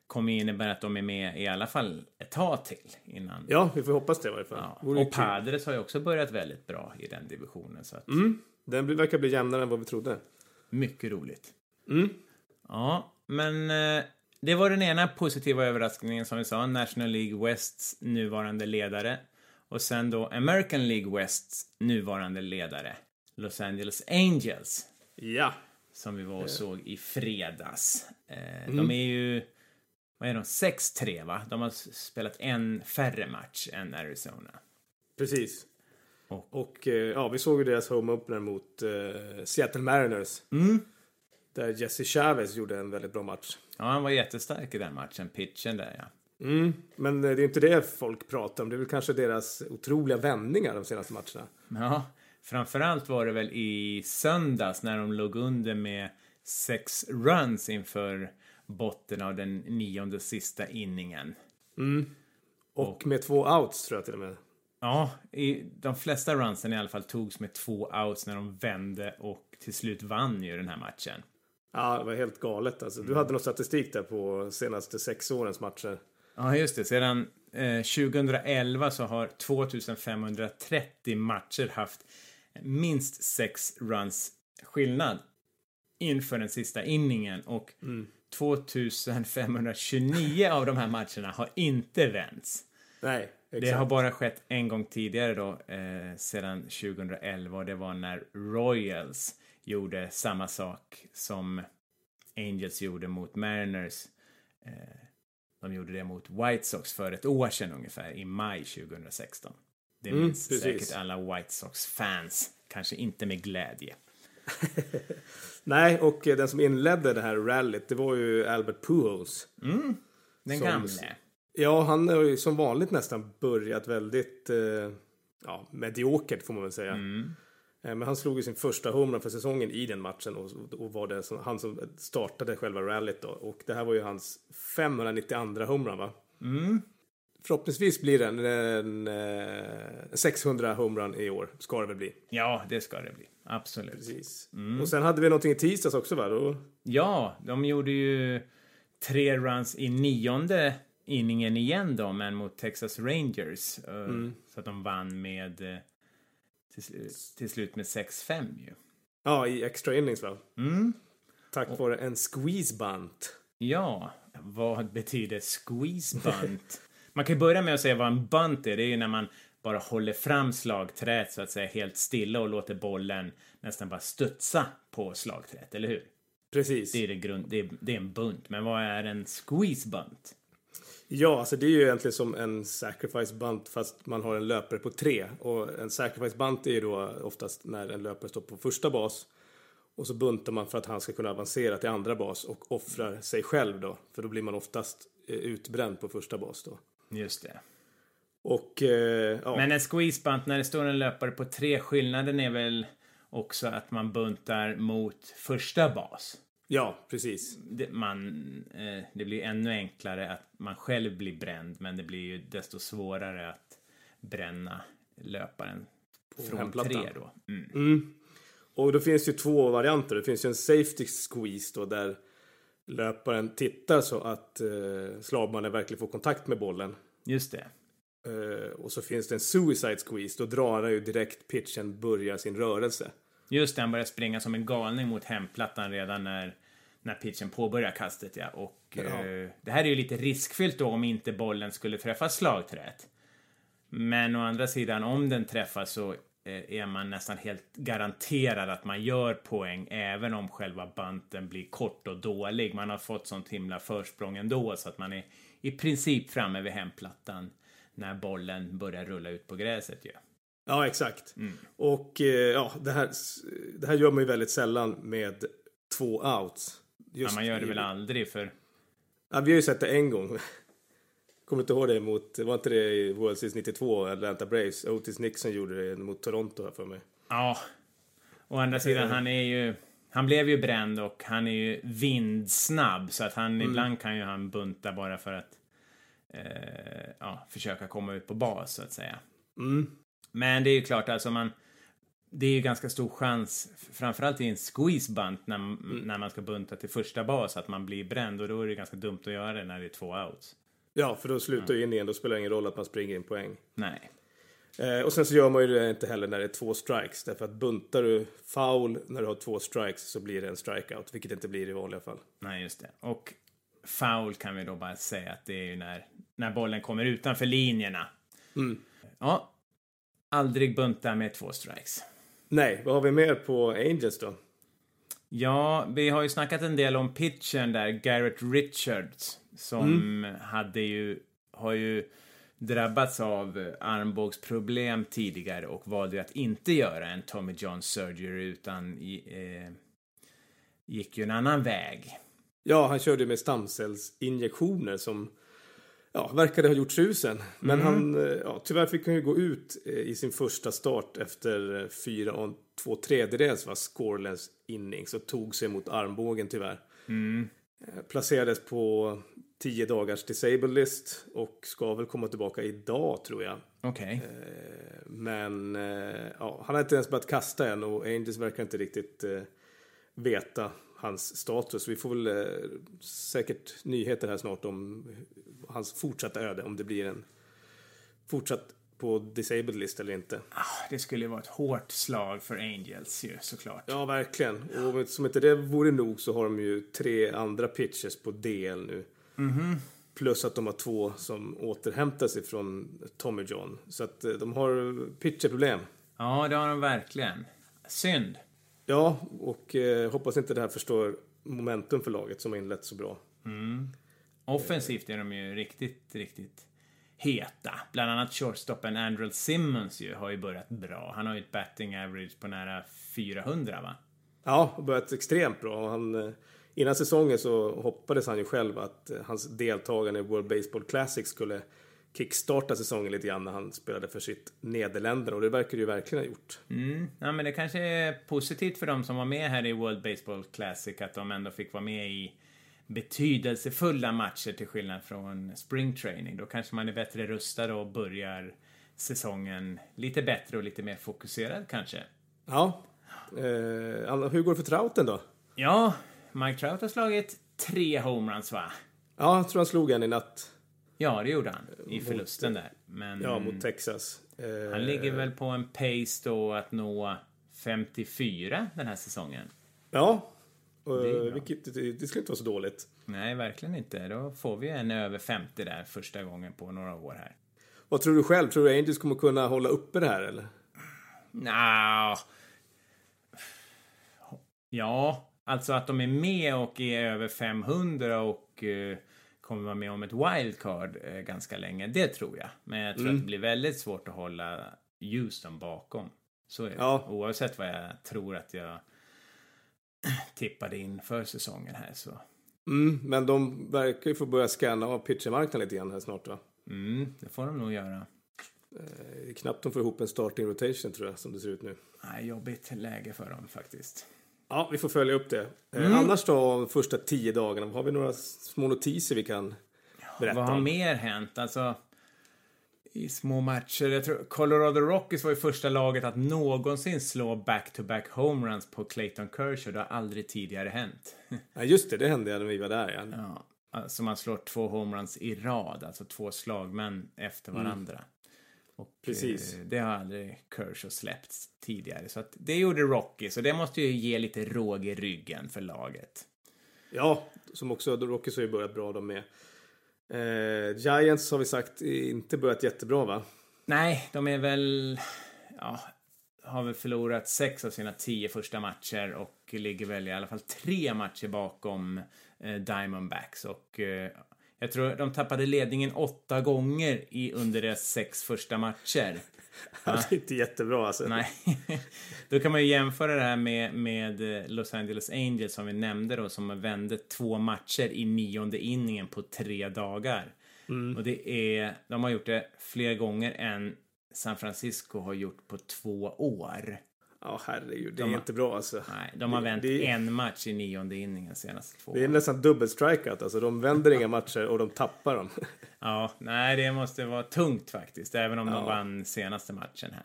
kommer innebära att de är med i alla fall ett tag till innan. Ja, vi får hoppas det i varje fall. Ja. Och Padres har ju också börjat väldigt bra i den divisionen. Så att... mm. Den verkar bli jämnare än vad vi trodde. Mycket roligt. Mm. Ja, men eh, det var den ena positiva överraskningen som vi sa. National League Wests nuvarande ledare. Och sen då American League Wests nuvarande ledare. Los Angeles Angels. Ja. Som vi var och såg i fredags. Eh, mm. De är ju, vad är de, sex tre va? De har spelat en färre match än Arizona. Precis. Och, och eh, ja, vi såg ju deras home opener mot eh, Seattle Mariners. Mm. Där Jesse Chavez gjorde en väldigt bra match. Ja, han var jättestark i den matchen, pitchen där, ja. Mm, men det är inte det folk pratar om. Det är väl kanske deras otroliga vändningar de senaste matcherna. Ja, framförallt var det väl i söndags när de låg under med sex runs inför botten av den nionde sista inningen. Mm. Och, och med två outs tror jag till och med. Ja, i, de flesta runsen i alla fall togs med två outs när de vände och till slut vann ju den här matchen. Ja, det var helt galet alltså. Du hade någon statistik där på senaste sex årens matcher. Ja, just det. Sedan eh, tjugoelva så har tvåtusenfemhundratrettio matcher haft minst sex runs skillnad inför den sista inningen. Och mm. tvåtusenfemhundratjugonio av de här matcherna har inte vänts. Nej, exakt. Det har bara skett en gång tidigare då, eh, sedan tjugoelva. Och det var när Royals gjorde samma sak som Angels gjorde mot Mariners. Eh, de gjorde det mot White Sox för ett år sedan ungefär, i maj tjugohundrasexton. Det mm, minns precis. säkert alla White Sox-fans. Kanske inte med glädje. Nej, och den som inledde det här rallyt, det var ju Albert Pujols. Mm, den som, gamle. Ja, han har ju som vanligt nästan börjat väldigt eh, ja, mediokert får man väl säga. Mm. Men han slog ju sin första homerun för säsongen i den matchen och, och var det som, han som startade själva rallyt då. Och det här var ju hans femhundranittioandra homerun va? Mm. Förhoppningsvis blir det en, en, en sexhundra homerun i år, ska det väl bli. Ja, det ska det bli. Absolut. Precis. Mm. Och sen hade vi någonting i tisdags också va? Då... Ja, de gjorde ju tre runs i nionde inningen igen då, men mot Texas Rangers. Mm. Så att de vann med... Till, sl- till slut med sex fem ju. Ja, i extra innings va? Mm. Tack och, vare en squeeze bunt. Ja, vad betyder squeeze bunt? Man kan ju börja med att säga vad en bunt är. Det är ju när man bara håller fram slagträet så att säga helt stilla och låter bollen nästan bara studsa på slagträet, eller hur? Precis. Det är, det grund, det är, det är en bunt. Men vad är en squeeze bunt? Ja, alltså det är ju egentligen som en sacrifice bunt fast man har en löpare på tre. Och en sacrifice bunt är ju då oftast när en löpare står på första bas. Och så buntar man för att han ska kunna avancera till andra bas och offrar sig själv då. För då blir man oftast utbränd på första bas då. Just det. Och, eh, ja. Men en squeeze bunt, när det står en löpare på tre, skillnaden är väl också att man buntar mot första bas. Ja, precis. Det, man, eh, det blir ännu enklare att man själv blir bränd, men det blir ju desto svårare att bränna löparen på från tre då. Mm. Mm. Och då finns ju två varianter. Det finns ju en safety squeeze då, där löparen tittar så att eh, slagmannen verkligen får kontakt med bollen. Just det. Uh, och så finns det en suicide squeeze. Då drar han ju direkt pitchen börjar sin rörelse. Just det, han börjar springa som en galning mot hemplattan redan när, när pitchen påbörjar kastet. Ja. Och ja. Uh, det här är ju lite riskfyllt då om inte bollen skulle träffa slagträet. Men å andra sidan, om den träffas så uh, är man nästan helt garanterad att man gör poäng även om själva bunten blir kort och dålig. Man har fått sånt himla försprång ändå så att man är i princip framme vid hemplattan när bollen börjar rulla ut på gräset ju. Ja. Ja, exakt. Mm. Och eh, ja, det här, det här gör man ju väldigt sällan med två outs. Just ja, man gör det i, väl aldrig för... Ja, vi har ju sett det en gång. Kommer inte ihåg det mot... Var inte det i World Series nittiotvå, Atlanta Braves? Otis Nixon gjorde det mot Toronto här för mig. Ja. Å andra sidan, mm. han är ju... Han blev ju bränd och han är ju vindsnabb. Så att han mm. ibland kan ju han bunta bara för att eh, ja, försöka komma ut på bas så att säga. Mm. Men det är ju klart, alltså man, det är ju ganska stor chans, framförallt i en squeeze bunt när, mm. när man ska bunta till första bas, att man blir bränd, och då är det ganska dumt att göra det när det är två outs. Ja, för då slutar ju mm. in igen, då spelar det ingen roll att man springer in poäng. Nej. Eh, och sen så gör man ju det inte heller när det är två strikes, därför att buntar du foul när du har två strikes så blir det en strikeout, vilket det inte blir i vanliga fall. Nej, just det. Och foul kan vi då bara säga att det är ju när, när bollen kommer utanför linjerna. Mm. Ja, aldrig bunta med två strikes. Nej, vad har vi mer på Angels då? Ja, vi har ju snackat en del om pitchen där, Garrett Richards, som mm. hade ju, har ju drabbats av armbågsproblem tidigare och valde att inte göra en Tommy John surgery, utan eh, gick ju en annan väg. Ja, han körde med stamcellsinjektioner som ja, verkade ha gjort susen. Men mm. han, ja, tyvärr fick han ju gå ut i sin första start efter fyra och två tredjedels var scoreless inning, så tog sig mot armbågen tyvärr. Mm. Placerades på tio dagars disabled list och ska väl komma tillbaka idag, tror jag. Okej. Okay. Men ja, han har inte ens börjat kasta än, och Angels verkar inte riktigt veta hans status. Vi får väl eh, säkert nyheter här snart om hans fortsatta öde, om det blir en fortsatt på disabled list eller inte. Ah, det skulle ju vara ett hårt slag för Angels ju, såklart. Ja, verkligen. Och som inte det vore nog så har de ju tre andra pitchers på D L nu. Mhm. Plus att de har två som återhämtar sig från Tommy John. Så att eh, de har pitcherproblem. Ja, det har de verkligen. Synd. Ja, och eh, hoppas inte det här förstår momentum för laget som har inlett så bra. Mm. Offensivt är de ju riktigt, riktigt heta. Bland annat shortstoppen Andrell Simmons ju har ju börjat bra. Han har ju ett batting average på nära fyrahundra, va? Ja, och börjat extremt bra. Han, innan säsongen så hoppades han ju själv att hans deltagande i World Baseball Classic skulle kickstarta säsongen lite grann när han spelade för sitt Nederländerna, och det verkar ju verkligen ha gjort. Mm. Ja, men det kanske är positivt för dem som var med här i World Baseball Classic att de ändå fick vara med i betydelsefulla matcher till skillnad från spring training. Då kanske man är bättre rustad och börjar säsongen lite bättre och lite mer fokuserad kanske. Ja. Eh, hur går det för Trouten då? Ja, Mike Trout har slagit tre homeruns, va? Ja, jag tror han slog en i natt. Ja, det gjorde han i förlusten där. Men ja, mot Texas. Eh, han ligger väl på en pace då att nå femtiofyra den här säsongen. Ja, det, vilket, det, det skulle inte vara så dåligt. Nej, verkligen inte. Då får vi en över femtio där första gången på några år här. Vad tror du själv? Tror du Angels kommer kunna hålla uppe det här, eller? Nja. Ja, alltså att de är med och är över femhundra och uh, kommer vara med om ett wildcard uh, ganska länge. Det tror jag. Men jag tror mm. att det blir väldigt svårt att hålla Houston bakom. Så är det. Ja. Oavsett vad jag tror att jag tippade in för säsongen här så. Mm, men de verkar ju få börja scanna av pitchermarknaden lite grann här snart, va? Mm, det får de nog göra. Det är knappt de får ihop en starting rotation, tror jag, som det ser ut nu. Nej, jobbigt läge för dem faktiskt. Ja, vi får följa upp det. Mm. Annars då, de första tio dagarna, har vi några små notiser vi kan berätta Vad har om? mer hänt? Alltså, i små matcher. Jag tror Colorado Rockies var ju första laget att någonsin slå back-to-back homeruns på Clayton Kershaw. Det har aldrig tidigare hänt. Ja, just det. Det hände när vi var där, ja. Ja, alltså man slår två homeruns i rad. Alltså två slagmän efter varandra. Mm. Och precis. Eh, det har aldrig Kershaw släppt tidigare. Så att det gjorde Rockies. Och det måste ju ge lite råg i ryggen för laget. Ja, som också Rockies har ju börjat bra de med. Eh, Giants har vi sagt inte börjat jättebra, va? Nej, de är väl ja, har väl förlorat sex av sina tio första matcher och ligger väl i alla fall tre matcher bakom eh, Diamondbacks och eh, jag tror de tappade ledningen åtta gånger i under deras sex första matcher. Ja, det är inte jättebra alltså. Nej. Då kan man ju jämföra det här med, med Los Angeles Angels som vi nämnde då, som vände två matcher i nionde inningen på tre dagar. Mm. Och det är, de har gjort det fler gånger än San Francisco har gjort på två år. Ja, herregud, det de är har, inte bra alltså. Nej, de har det, vänt det, en match i nionde inningen senaste två år. Det är nästan dubbel strikeout, alltså de vänder inga matcher och de tappar dem. Ja, nej, det måste vara tungt faktiskt, även om ja. de vann senaste matchen här.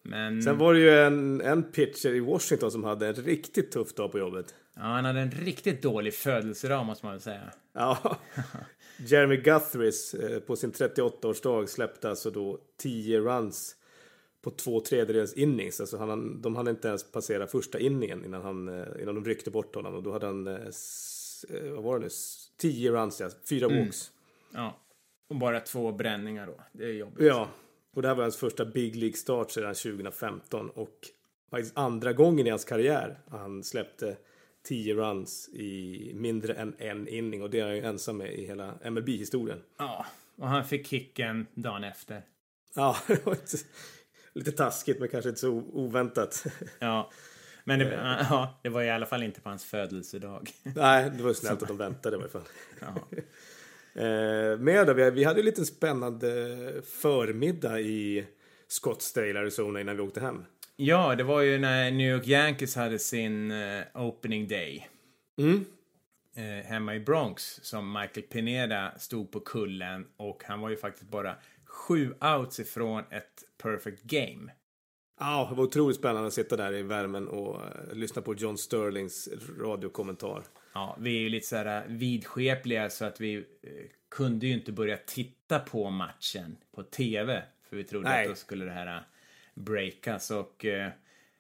Men... Sen var det ju en, en pitcher i Washington som hade en riktigt tuff dag på jobbet. Ja, han hade en riktigt dålig födelsedag måste man väl säga. Ja, Jeremy Guthries eh, på sin trettioåtta-årsdag släppte alltså då tio runs på två tredjedels innings. Alltså han, de hade inte ens passerat första inningen innan, han, eh, innan de ryckte bort honom. Och då hade han, eh, s, eh, vad var det nu, tio runs, ja, fyra Mm. walks. Ja, och bara två bränningar då. Det är jobbigt. Ja, och det här var hans första Big League-start sedan tjugo femton. Och faktiskt andra gången i hans karriär han släppte tio runs i mindre än en inning. Och det är han ju ensam med i hela M L B-historien. Ja, och han fick kicken dagen efter. Ja, det var lite, lite taskigt men kanske inte så oväntat. Ja, men det, ja, det var i alla fall inte på hans födelsedag. Nej, det var snällt att de väntade i alla fall. Ja. Eh, med då, vi, vi hade ju lite spännande förmiddag i Scottsdale, Arizona innan vi åkte hem. Ja, det var ju när New York Yankees hade sin uh, opening day. Mm. Uh, hemma i Bronx som Michael Pineda stod på kullen och han var ju faktiskt bara sju outs ifrån ett perfect game. Ja, det var otroligt spännande att sitta där i värmen och uh, lyssna på John Sterlings radiokommentar. Ja, vi är ju lite så här vidskepliga så att vi uh, kunde ju inte börja titta på matchen på tv för vi trodde Nej. att då skulle det här uh, breakas och uh,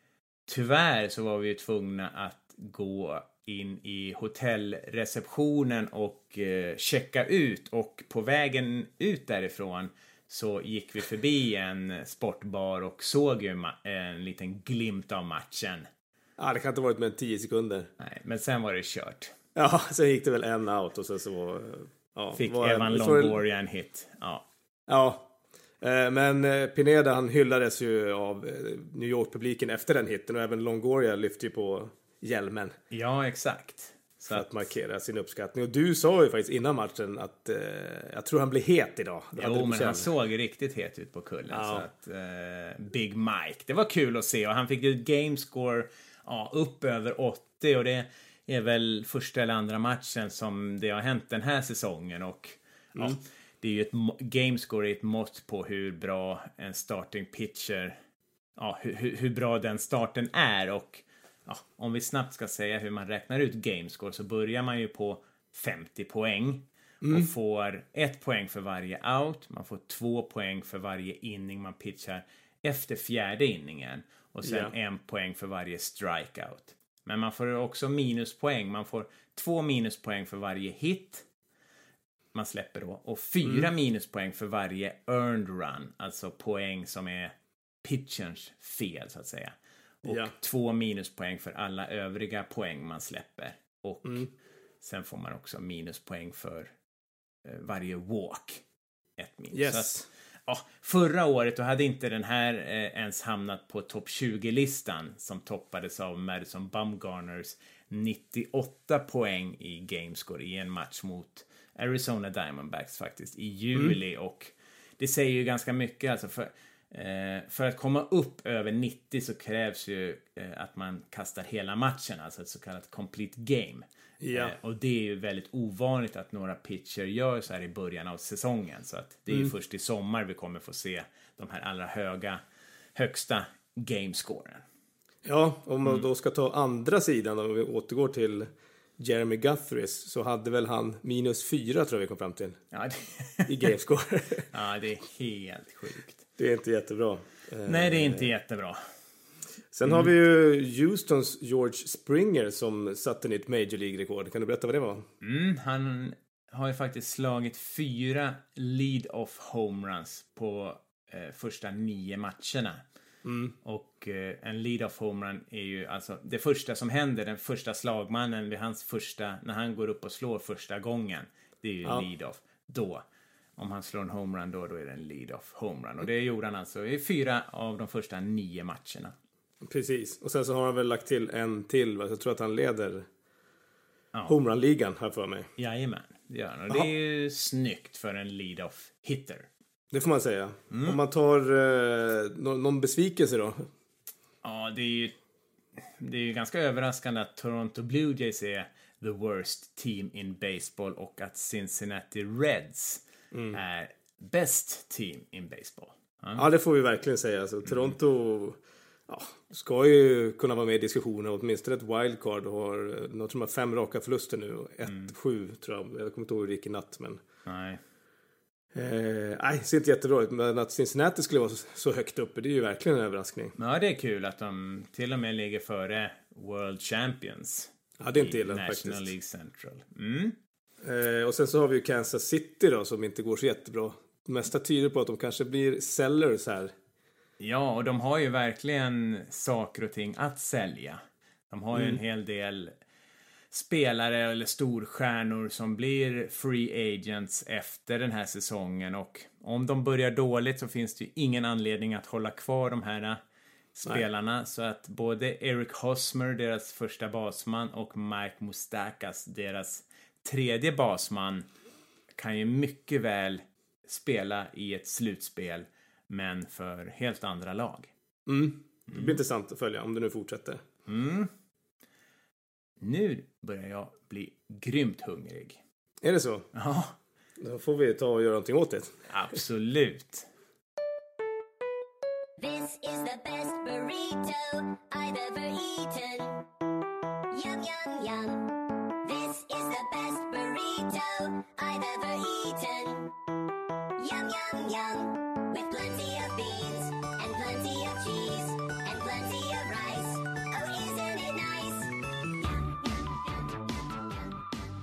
tyvärr så var vi ju tvungna att gå in i hotellreceptionen och uh, checka ut och på vägen ut därifrån så gick vi förbi en sportbar och såg ju ma- en liten glimt av matchen. Ja, det kan inte ha varit med tio sekunder. Nej, men sen var det kört. Ja, sen gick det väl en out och sen så var... Ja, Fick var Evan en, Longoria en hit. Ja. Ja, eh, men eh, Pineda han hyllades ju av eh, New York-publiken efter den hitten och även Longoria lyfte ju på hjälmen. Ja, exakt. Så För att markera sin uppskattning. Och du sa ju faktiskt innan matchen att eh, jag tror han blir het idag. Det hade Jo, du men han känt. såg riktigt het ut på kullen. Ja. Så att, eh, Big Mike. Det var kul att se. Och han fick ju game score ja, upp över åttio. Och det är väl första eller andra matchen som det har hänt den här säsongen. Och Mm. ja, det är ju ett mo- game score är ett mått på hur bra en starting pitcher, ja, hur, hur, hur bra den starten är. Och ja, om vi snabbt ska säga hur man räknar ut game score så börjar man ju på femtio poäng. Mm. Och får ett poäng för varje out. Man får två poäng för varje inning man pitchar efter fjärde inningen. Och sen Ja. en poäng för varje strikeout. Men man får också minuspoäng. Man får två minuspoäng för varje hit man släpper då. Och fyra Mm. minuspoäng för varje earned run. Alltså poäng som är pitcherns fel så att säga. Och Ja. två minuspoäng för alla övriga poäng man släpper. Och Mm. sen får man också minuspoäng för eh, varje walk. Ett minus. Yes. Så att, ja, förra året då hade inte den här eh, ens hamnat på topp tjugo-listan som toppades av Madison Bumgarners nittioåtta poäng i gamescore i en match mot Arizona Diamondbacks faktiskt i juli. Mm. Och det säger ju ganska mycket alltså för Eh, för att komma upp över nittio så krävs ju eh, att man kastar hela matchen, alltså ett så kallat complete game. Ja. Eh, och det är ju väldigt ovanligt att några pitcher gör så här i början av säsongen. Så att det är Mm. ju först i sommar vi kommer få se de här allra höga, högsta gamescoren. Ja, om man då ska ta andra sidan och vi återgår till Jeremy Guthries så hade väl han minus fyra tror jag vi kom fram till Ja, det, i gamescore. ja, det är helt sjukt. Det är inte jättebra. Nej, det är inte jättebra. Sen har vi ju Houstons George Springer som satte nytt Major League-rekord. Kan du berätta vad det var? Mm, han har ju faktiskt slagit fyra lead-off homeruns på eh, första nio matcherna. Mm. Och eh, en lead-off homerun är ju alltså det första som händer, den första slagmannen vid hans första, när han går upp och slår första gången. Det är ju Ja. lead-off. Då, om han slår en homerun då, då är det en lead-off homerun. Och det gjorde han alltså i fyra av de första nio matcherna. Precis. Och sen så har han väl lagt till en till. Va? Jag tror att han leder Ja. homerun-ligan här för mig. Jajamän, det gör han. Och det är ju snyggt för en lead-off hitter. Det får man säga. Om man tar eh, någon, någon besvikelse då? Ja, det är ju det är ju ganska överraskande att Toronto Blue Jays är the worst team in baseball och att Cincinnati Reds är best team in baseball. Ja, ja det får vi verkligen säga. Alltså, Toronto ja, ska ju kunna vara med i diskussioner, åtminstone ett wildcard och har något som har fem raka förluster nu. ett sju mm. tror jag. Jag kommer inte ihåg hur det gick i natt, men... Nej. Eh, nej, det ser inte jättebra ut. Men att Cincinnati skulle vara så, så högt uppe, det är ju verkligen en överraskning. Ja, det är kul att de till och med ligger före World Champions. Ja, det är inte illa National faktiskt. League Central. Mm. Eh, och sen så har vi ju Kansas City då, som inte går så jättebra. Det mesta tyder på att de kanske blir sellers här. Ja, och de har ju verkligen saker och ting att sälja. De har ju mm. en hel del spelare eller storstjärnor som blir free agents efter den här säsongen. Och om de börjar dåligt så finns det ju ingen anledning att hålla kvar de här spelarna. Nej. Så att både Eric Hosmer, deras första basman, och Mike Moustakas, deras tredje basman, kan ju mycket väl spela i ett slutspel, men för helt andra lag. Mm. Det blir mm. intressant att följa om det nu fortsätter. Mm. Nu börjar jag bli grymt hungrig. Är det så? Ja. Då får vi ta och göra någonting åt det. Absolut. This is the best burrito I've ever eaten. Yum, yum, yum. This is the best burrito I've ever eaten. Yum, yum, yum. With plenty of beans and plenty of cheese and plenty of rice. Oh, isn't it nice? Yum, yum, yum, yum.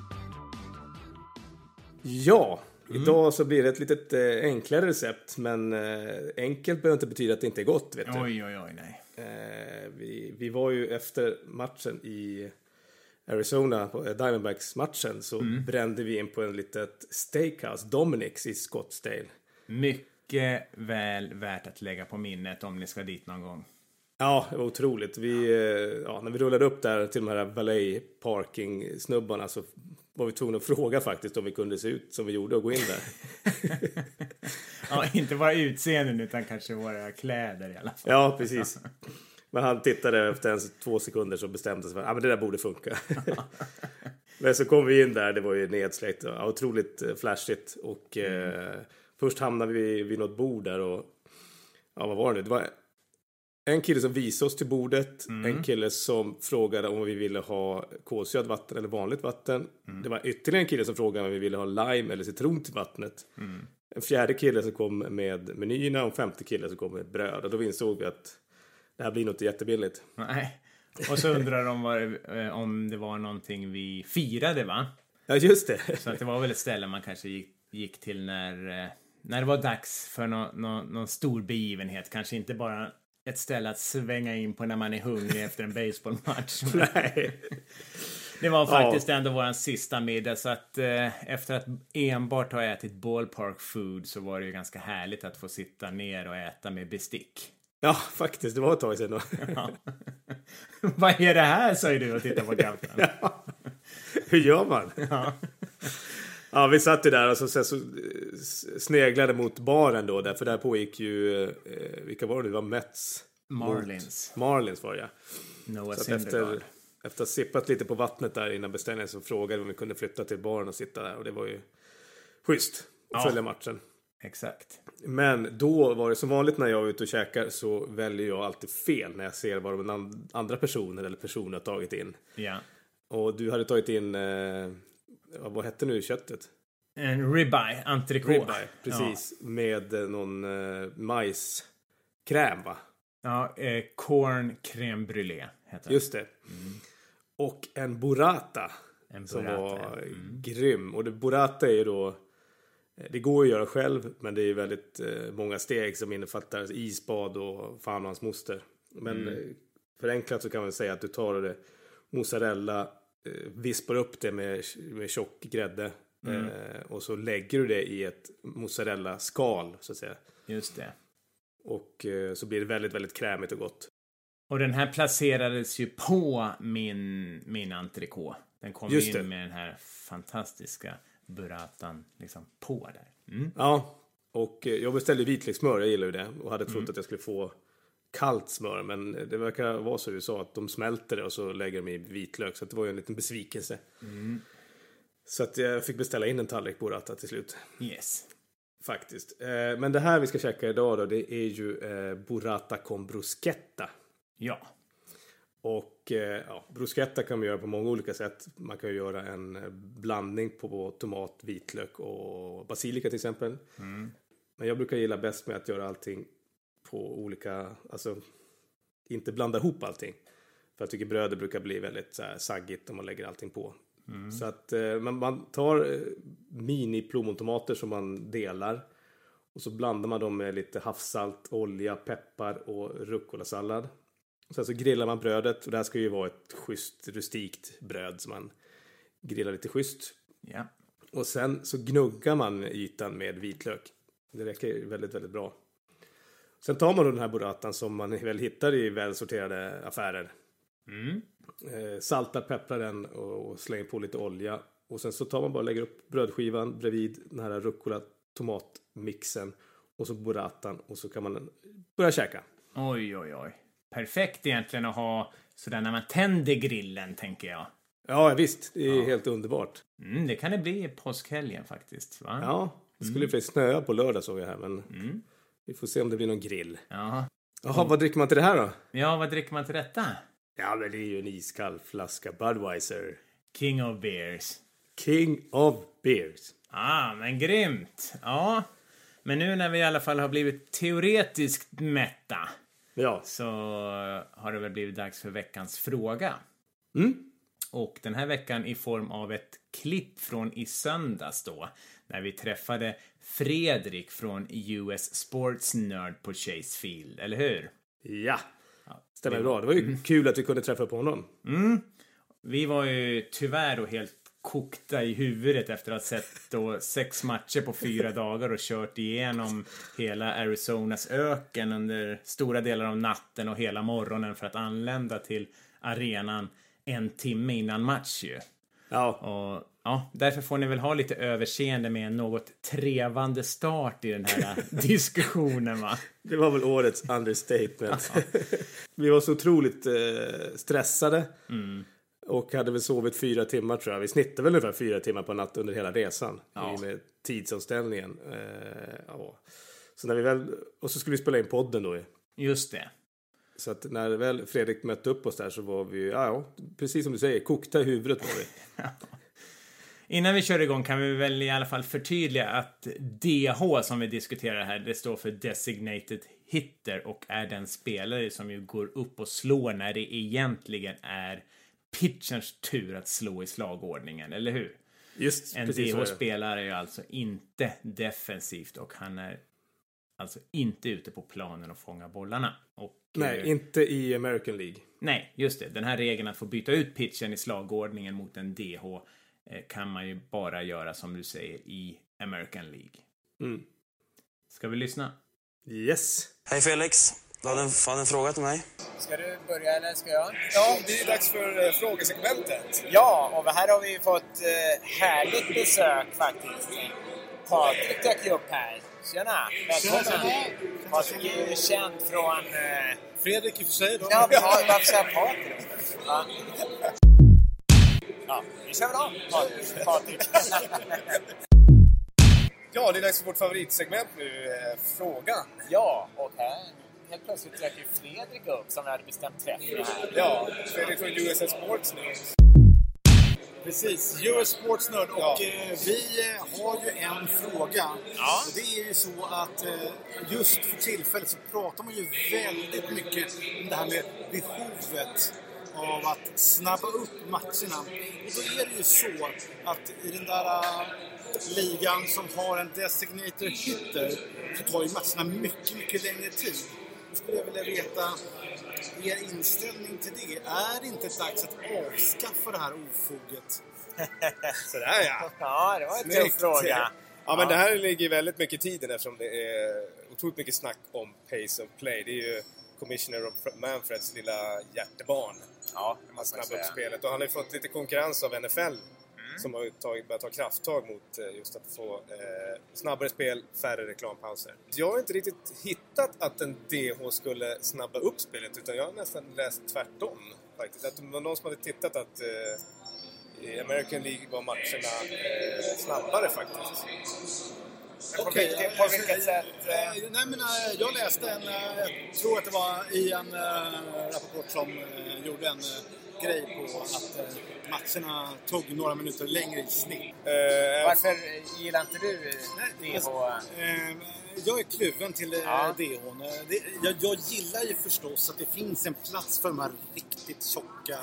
Ja, mm. idag så blir det ett litet eh, enklare recept. Men eh, enkelt behöver inte betyda att det inte är gott, vet du. Oj, oj, oj, nej. Eh, vi, vi var ju efter matchen i Arizona, på Diamondbacks-matchen, så mm. brände vi in på en litet steakhouse, Dominics i Scottsdale. Mycket väl värt att lägga på minnet om ni ska dit någon gång. Ja, det var otroligt. Vi, ja, när vi rullade upp där till de här valet parking-snubbarna så var vi tvungna att fråga faktiskt om vi kunde se ut som vi gjorde och gå in där. Ja, inte bara utseendet utan kanske våra kläder i alla fall. Ja, precis. Men han tittade efter en två sekunder så bestämde sig för att ah, men det där borde funka. Men så kom vi in där, det var ju nedsläckt. Ja, otroligt flashigt. Och mm. eh, först hamnade vi vid något bord där och ja, vad var det? Det var en kille som visade oss till bordet. Mm. En kille som frågade om vi ville ha kolsyrat vatten eller vanligt vatten. Mm. Det var ytterligare en kille som frågade om vi ville ha lime eller citron till vattnet. Mm. En fjärde kille som kom med menyerna och en femte kille som kom med bröd. Och då insåg vi att det här blir något jättebilligt. Nej. Och så undrar de var, om det var någonting vi firade, va? Ja, just det. Så att det var väl ett ställe man kanske gick, gick till när, när det var dags för no, no, någon stor begivenhet. Kanske inte bara ett ställe att svänga in på när man är hungrig efter en baseballmatch. Nej. Det var faktiskt ja. ändå vår sista middag, så att eh, efter att enbart ha ätit ballpark food så var det ju ganska härligt att få sitta ner och äta med bestick. Ja, faktiskt. Det var ett tag sedan då. Ja. Vad är det här, säger du och tittar på katten. Ja. Hur gör man? Ja. Ja, vi satt ju där och så, så, så sneglade mot baren då. Där, för där pågick ju, eh, vilka var det? Det var Mets. Marlins. Mot, Marlins var det, ja. Noah så efter, efter att ha sippat lite på vattnet där innan beställningen så frågade vi om vi kunde flytta till baren och sitta där. Och det var ju schysst att ja. följa matchen. Exakt. Men då var det som vanligt när jag är ute och käkar så väljer jag alltid fel när jag ser vad de andra personer eller personer har tagit in. Ja. Och du hade tagit in, eh, vad hette nu köttet? En ribeye, entrecote. Ribeye, precis. Ja. Med någon eh, majskräm, va? Ja, eh, corn crème brûlée heter det. Just det. Mm. Och en burrata. En burrata. Som var mm. grym. Och det, burrata är ju då, det går att göra själv, men det är väldigt eh, många steg som innefattar isbad och fan och hans moster. Men mm. eh, förenklat så kan man säga att du tar det mozzarella, eh, vispar upp det med, med tjock grädde mm. eh, och så lägger du det i ett mozzarella-skal, så att säga. Just det. Och eh, så blir det väldigt, väldigt krämigt och gott. Och den här placerades ju på min, min entrecote. Den kom Just in det. med den här fantastiska burratan liksom på där. Mm. Ja, och jag beställde vitlökssmör, jag gillar ju det. Och hade trott mm. att jag skulle få kallt smör. Men det verkar vara så du sa att de smälter det och så lägger de i vitlök. Så det var ju en liten besvikelse. Mm. Så att jag fick beställa in en tallrik burrata till slut. Yes. faktiskt. Eh, men det här vi ska käka idag då, det är ju eh, burrata con bruschetta. Ja. Och eh, ja, bruschetta kan man göra på många olika sätt. Man kan ju göra en blandning på tomat, vitlök och basilika till exempel. Mm. Men jag brukar gilla bäst med att göra allting på olika, alltså inte blanda ihop allting. För jag tycker brödet brukar bli väldigt så här saggigt om man lägger allting på. Mm. Så att eh, man, man tar eh, mini plommontomater som man delar. Och så blandar man dem med lite havssalt, olja, peppar och rucola-sallad. Och sen så grillar man brödet. Och det här ska ju vara ett schysst, rustikt bröd som man grillar lite schysst. Ja. Och sen så gnuggar man ytan med vitlök. Det räcker väldigt, väldigt bra. Sen tar man då den här burratan som man väl hittar i välsorterade affärer. Mm. Eh, saltar, pepprar den och, och slänger på lite olja. Och sen så tar man bara och lägger upp brödskivan bredvid den här rucola tomatmixen. Och så burratan och så kan man börja käka. Oj, oj, oj. Perfekt egentligen att ha sådär när man tänder grillen, tänker jag. Ja, visst. Det är ja. helt underbart. Mm, det kan det bli i påskhelgen faktiskt, va? Ja, det skulle mm. snöa på lördag såg jag här, men mm. vi får se om det blir någon grill. Ja. Jaha, mm. vad dricker man till det här då? Ja, vad dricker man till detta? Ja, men det är ju en iskall flaska Budweiser. King of beers. King of beers. Ah, men grymt. Ja, men nu när vi i alla fall har blivit teoretiskt mätta. Ja. Så har det väl blivit dags för veckans fråga. Mm. Och den här veckan i form av ett klipp från i söndags då. När vi träffade Fredrik från U S Sports Nerd på Chase Field, eller hur? Ja, stämmer bra. Det var ju mm. kul att vi kunde träffa på honom. Mm. Vi var ju tyvärr då helt kokta i huvudet efter att ha sett då sex matcher på fyra dagar och kört igenom hela Arizonas öken under stora delar av natten och hela morgonen för att anlända till arenan en timme innan match ju. Ja. Och ja, därför får ni väl ha lite överseende med en något trevande start i den här diskussionen, va? Det var väl årets understatement. Vi var så otroligt eh, stressade. Mm. Och hade väl sovit fyra timmar tror jag. Vi snittade väl ungefär fyra timmar på natt under hela resan. Ja. Med tidsomställningen. Eh, ja. Så när vi väl, och så skulle vi spela in podden då. Just det. Så att när väl Fredrik mötte upp oss där så var vi, ja, ja precis som du säger, kokta i huvudet var vi. Innan vi kör igång kan vi väl i alla fall förtydliga att D H som vi diskuterar här, det står för Designated Hitter och är den spelare som ju går upp och slår när det egentligen är pitcherns tur att slå i slagordningen, eller hur? Just, en D H-spelare är ju alltså inte defensivt och han är alltså inte ute på planen och fånga bollarna. Och, nej, eh, inte i American League. Nej, just det. Den här regeln att få byta ut pitchen i slagordningen mot en D H eh, kan man ju bara göra som du säger i American League. Mm. Ska vi lyssna? Yes. Hej Felix. Du hade en, hade en fråga till mig. Ska du börja eller ska jag? Ja, det är dags för eh, frågesegmentet. Ja, och här har vi fått eh, härligt besök faktiskt. Patrik dök ju upp här. Tjena, välkommen. Tjena. Patrik är ju känd från... Eh... Fredrik i och för sig då. Ja, varför säger Patrik? Ja. Ja, vi kör bra, Patrik. Patrik. Ja, det är dags för vårt favoritsegment nu, eh, frågan. Ja, och här helt plötsligt dök ju Fredrik upp som vi hade bestämt träff med här. Ja, Fredrik från U S Sports Nerd. Precis, U S Sports Nerd. Och ja. eh, vi har ju en fråga. Ja. Och det är ju så att eh, just för tillfället så pratar man ju väldigt mycket om det här med behovet av att snabba upp matcherna. Och då är det ju så att i den där uh, ligan som har en designator hitter så tar ju matcherna mycket, mycket längre tid. Då skulle jag vilja veta er inställning till det. Är det inte dags att avskaffa det här ofoget? Sådär ja. Ja, det var en tuff fråga. Ja, ja, men det här ligger väldigt mycket i tiden eftersom det är otroligt mycket snack om pace of play. Det är ju Commissioner Manfreds lilla hjärtebarn. Ja, det måste man snabba upp spelet. Och han har ju fått lite konkurrens av N F L mm. som har tagit, börjat ta krafttag mot just att få eh, snabbare spel, färre reklampauser. Jag har inte riktigt hittat att en D H skulle snabba upp spelet utan jag har nästan läst tvärtom faktiskt. Att det var någon som hade tittat att eh, i American League var matcherna eh, snabbare faktiskt. Okej, vilket, eh, på vilket sätt? eh, Nej, men eh, jag läste en, eh, jag tror att det var Ian uh, Rappaport som eh, gjorde en eh, grej på att eh, matcherna tog några minuter längre i snitt. Eh, Varför gillar inte du D H? Alltså, eh, jag är kluven till eh, Ja. D H. Det, jag, jag gillar ju förstås att det finns en plats för de här riktigt tjocka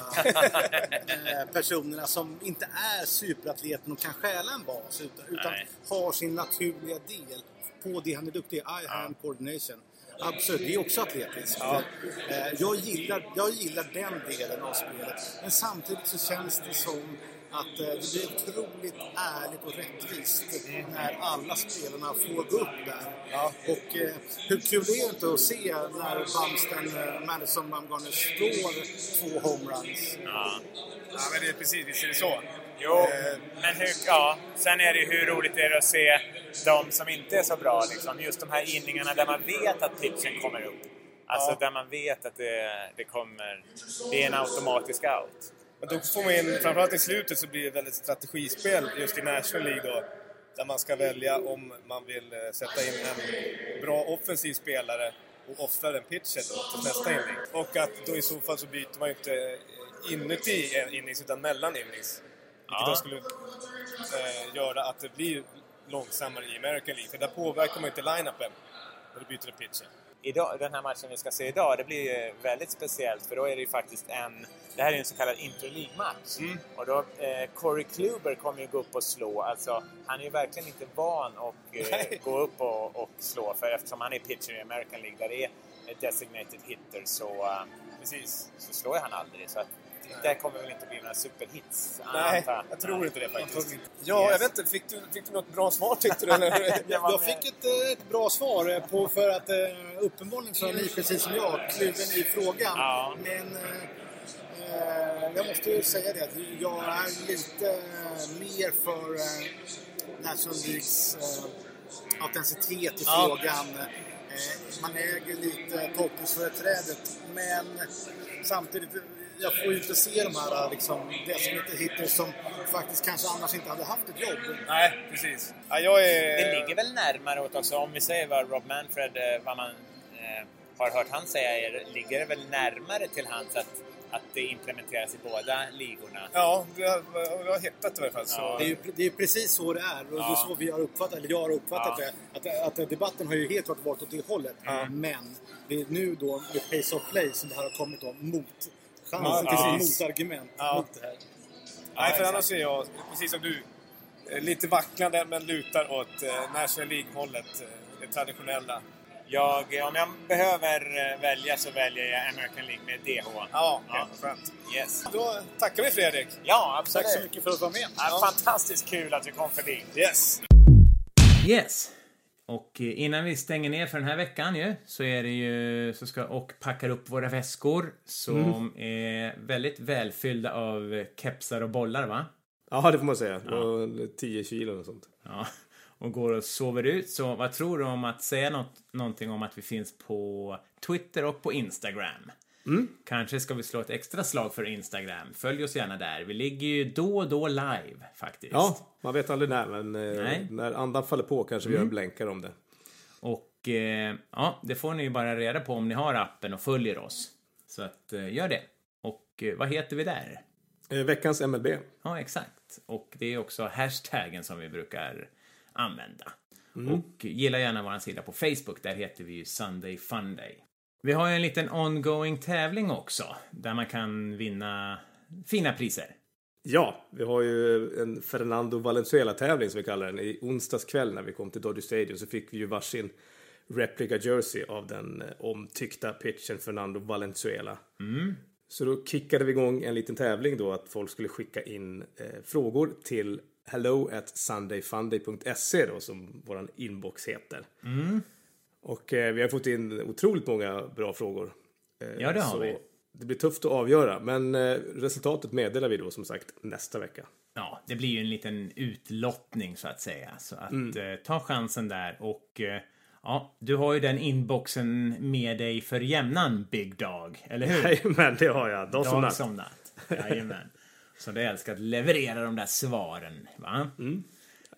eh, personerna som inte är superatleten och kan stjäla en bas utan, utan har sin naturliga del på det han är duktig i, eye-hand coordination. Absolut, det är också atletiskt. Ja. Jag, gillar, jag gillar den delen av spelet. Men samtidigt så känns det som att det blir otroligt ärligt och rättvist när alla spelarna får gå upp där. Ja. Och eh, hur kul är det inte att se när Bumsten, eh, Madison Bumgarner slår två homeruns? Ja. Ja, men det är precis, visst är det så. Jo, eh. men hur, ja, sen är det ju hur roligt det är att se de som inte är så bra. Liksom. Just de här inningarna där man vet att pitchen kommer upp. Alltså ja. Där man vet att det, det kommer, det är en automatisk out. Men då får man in, framförallt i slutet så blir det väldigt strategispel just i National League då. Där man ska välja om man vill sätta in en bra offensiv spelare och offra den pitchen då till nästa inning. Och att då i så fall så byter man ju inte inuti en innings utan mellan innings. Vilket ja. då skulle eh, göra att det blir långsammare i American League. För där påverkar man inte line-upen när du byter pitchen. Idag, den här matchen vi ska se idag, det blir ju väldigt speciellt för då är det ju faktiskt en, det här är en så kallad interleague-match. Mm. Och då, eh, Corey Kluber kommer ju gå upp och slå, alltså han är ju verkligen inte van att eh, gå upp och, och slå, för eftersom han är pitcher i American League där det är ett designated hitter så, uh, precis, så slår han aldrig, så att det kommer väl inte bli några superhits. Nej, ah, jag tror inte det faktiskt. Ja, yes. Jag vet inte, fick du, fick du något bra svar tyckte du? Eller? Jag fick ett, ett bra svar på, för att uppenbarligen så är ni precis som jag kluven i frågan. Ja. Men eh, jag måste ju säga det att jag är lite mer för eh, National Leagues eh, autenticitet i ja. frågan. Eh, man äger lite tolkningsföreträdet, men samtidigt jag får ju inte se de här liksom, designated hitters som faktiskt kanske annars inte hade haft ett jobb. Nej, precis. Ja, jag är... Det ligger väl närmare åt också, om vi säger vad Rob Manfred, vad man eh, har hört han säga, är, ligger det väl närmare till hans att, att det implementeras i båda ligorna? Ja, vi har, vi har hittat det i alla fall. Så. Ja. Det, är ju, det är precis så det är, och ja. det är så vi har uppfattat, eller jag har uppfattat ja. det, att, att debatten har ju helt klart varit åt det hållet, ja. men det är nu då med pace of play som det här har kommit om mot chansen ja, till sitt motargument ja. mot det här. Nej, för annars är jag, precis som du, lite vacklande men lutar åt eh, National League-hållet, eh, det traditionella. Jag, om jag behöver välja så väljer jag American League med D H. Ja, ja. Skönt. Yes. Då tackar vi Fredrik. Ja, absolut. Tack så mycket för att du var med. Ja, fantastiskt kul att du kom förbi. Yes. Yes. Och innan vi stänger ner för den här veckan ju, så är det ju så ska och packar upp våra väskor som mm. är väldigt välfyllda av kepsar och bollar, va? Ja, det får man säga. Ja. tio kilo och sånt. Ja. Och går och sover ut. Så vad tror du om att säga något, någonting om att vi finns på Twitter och på Instagram? Mm. Kanske ska vi slå ett extra slag för Instagram. Följ oss gärna där. Vi ligger ju då och då live faktiskt. Ja, man vet aldrig när, men eh, när andan faller på kanske vi mm. gör blänkar om det. Och eh, ja, det får ni ju bara reda på om ni har appen och följer oss. Så att eh, gör det. Och eh, vad heter vi där? Eh, veckans M L B. Ja, exakt. Och det är också hashtaggen som vi brukar använda. Mm. Och gilla gärna vår sida på Facebook. Där heter vi ju Sunday Funday. Vi har ju en liten ongoing tävling också. Där man kan vinna fina priser. Ja, vi har ju en Fernando Valenzuela-tävling som vi kallar den. I onsdags kväll när vi kom till Dodger Stadium så fick vi ju varsin replica jersey av den omtyckta pitchen Fernando Valenzuela. Mm. Så då kickade vi igång en liten tävling då att folk skulle skicka in eh, frågor till hello at sundayfunday punkt se då, som våran inbox heter. Mm. Och eh, vi har fått in otroligt många bra frågor. Eh, ja, det har så vi. Det blir tufft att avgöra, men eh, resultatet meddelar vi då som sagt nästa vecka. Ja, det blir ju en liten utlottning så att säga. Så att mm. eh, ta chansen där och eh, ja, du har ju den inboxen med dig för jämnan, Big Dog, eller hur? Nej, men det har jag. Dag som natt. som natt. Jajamän. Så det älskar att leverera de där svaren, va? Mm.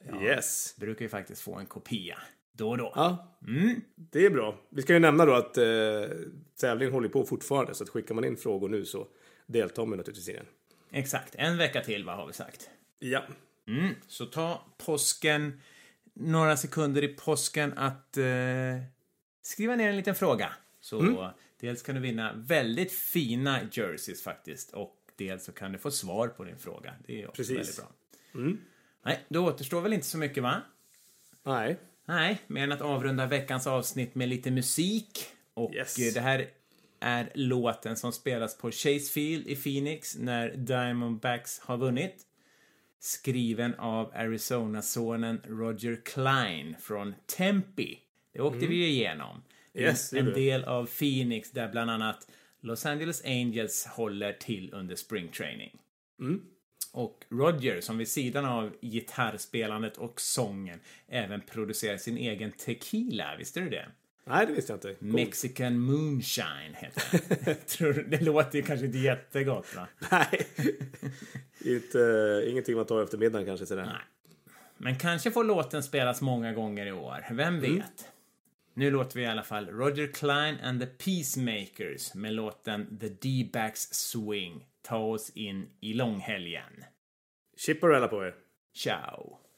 Ja, Yes. brukar ju faktiskt få en kopia då och då. Ja, Mm. det är bra. Vi ska ju nämna då att eh, tävlingen håller på fortfarande. Så att skickar man in frågor nu så deltar man naturligtvis i den. Exakt, en vecka till vad har vi sagt. Ja. Mm. Så ta påsken, några sekunder i påsken att eh, skriva ner en liten fråga. Så mm. dels kan du vinna väldigt fina jerseys faktiskt. Och dels så kan du få svar på din fråga. Det är också Precis. väldigt bra. Mm. Nej, då återstår väl inte så mycket, va? Nej. Nej, mer än att avrunda veckans avsnitt med lite musik. Och yes. det här är låten som spelas på Chase Field i Phoenix när Diamondbacks har vunnit. Skriven av Arizona-sonen Roger Klein från Tempe. Det åkte mm. vi ju igenom. Yes, en del av Phoenix där bland annat Los Angeles Angels håller till under spring training. Mm. Och Roger, som vid sidan av gitarrspelandet och sången även producerar sin egen tequila, visste du det? Nej, det visste jag inte. Cool. Mexican Moonshine heter det. Tror du, det låter ju kanske inte jättegott, va? Nej, inte, ingenting man tar efter middagen kanske. Sådär. Nej. Men kanske får låten spelas många gånger i år, vem vet? Mm. Nu låter vi i alla fall Roger Klein and the Peacemakers med låten The D-Backs Swing ta oss in i långhelgen. Chipperella på er. Ciao.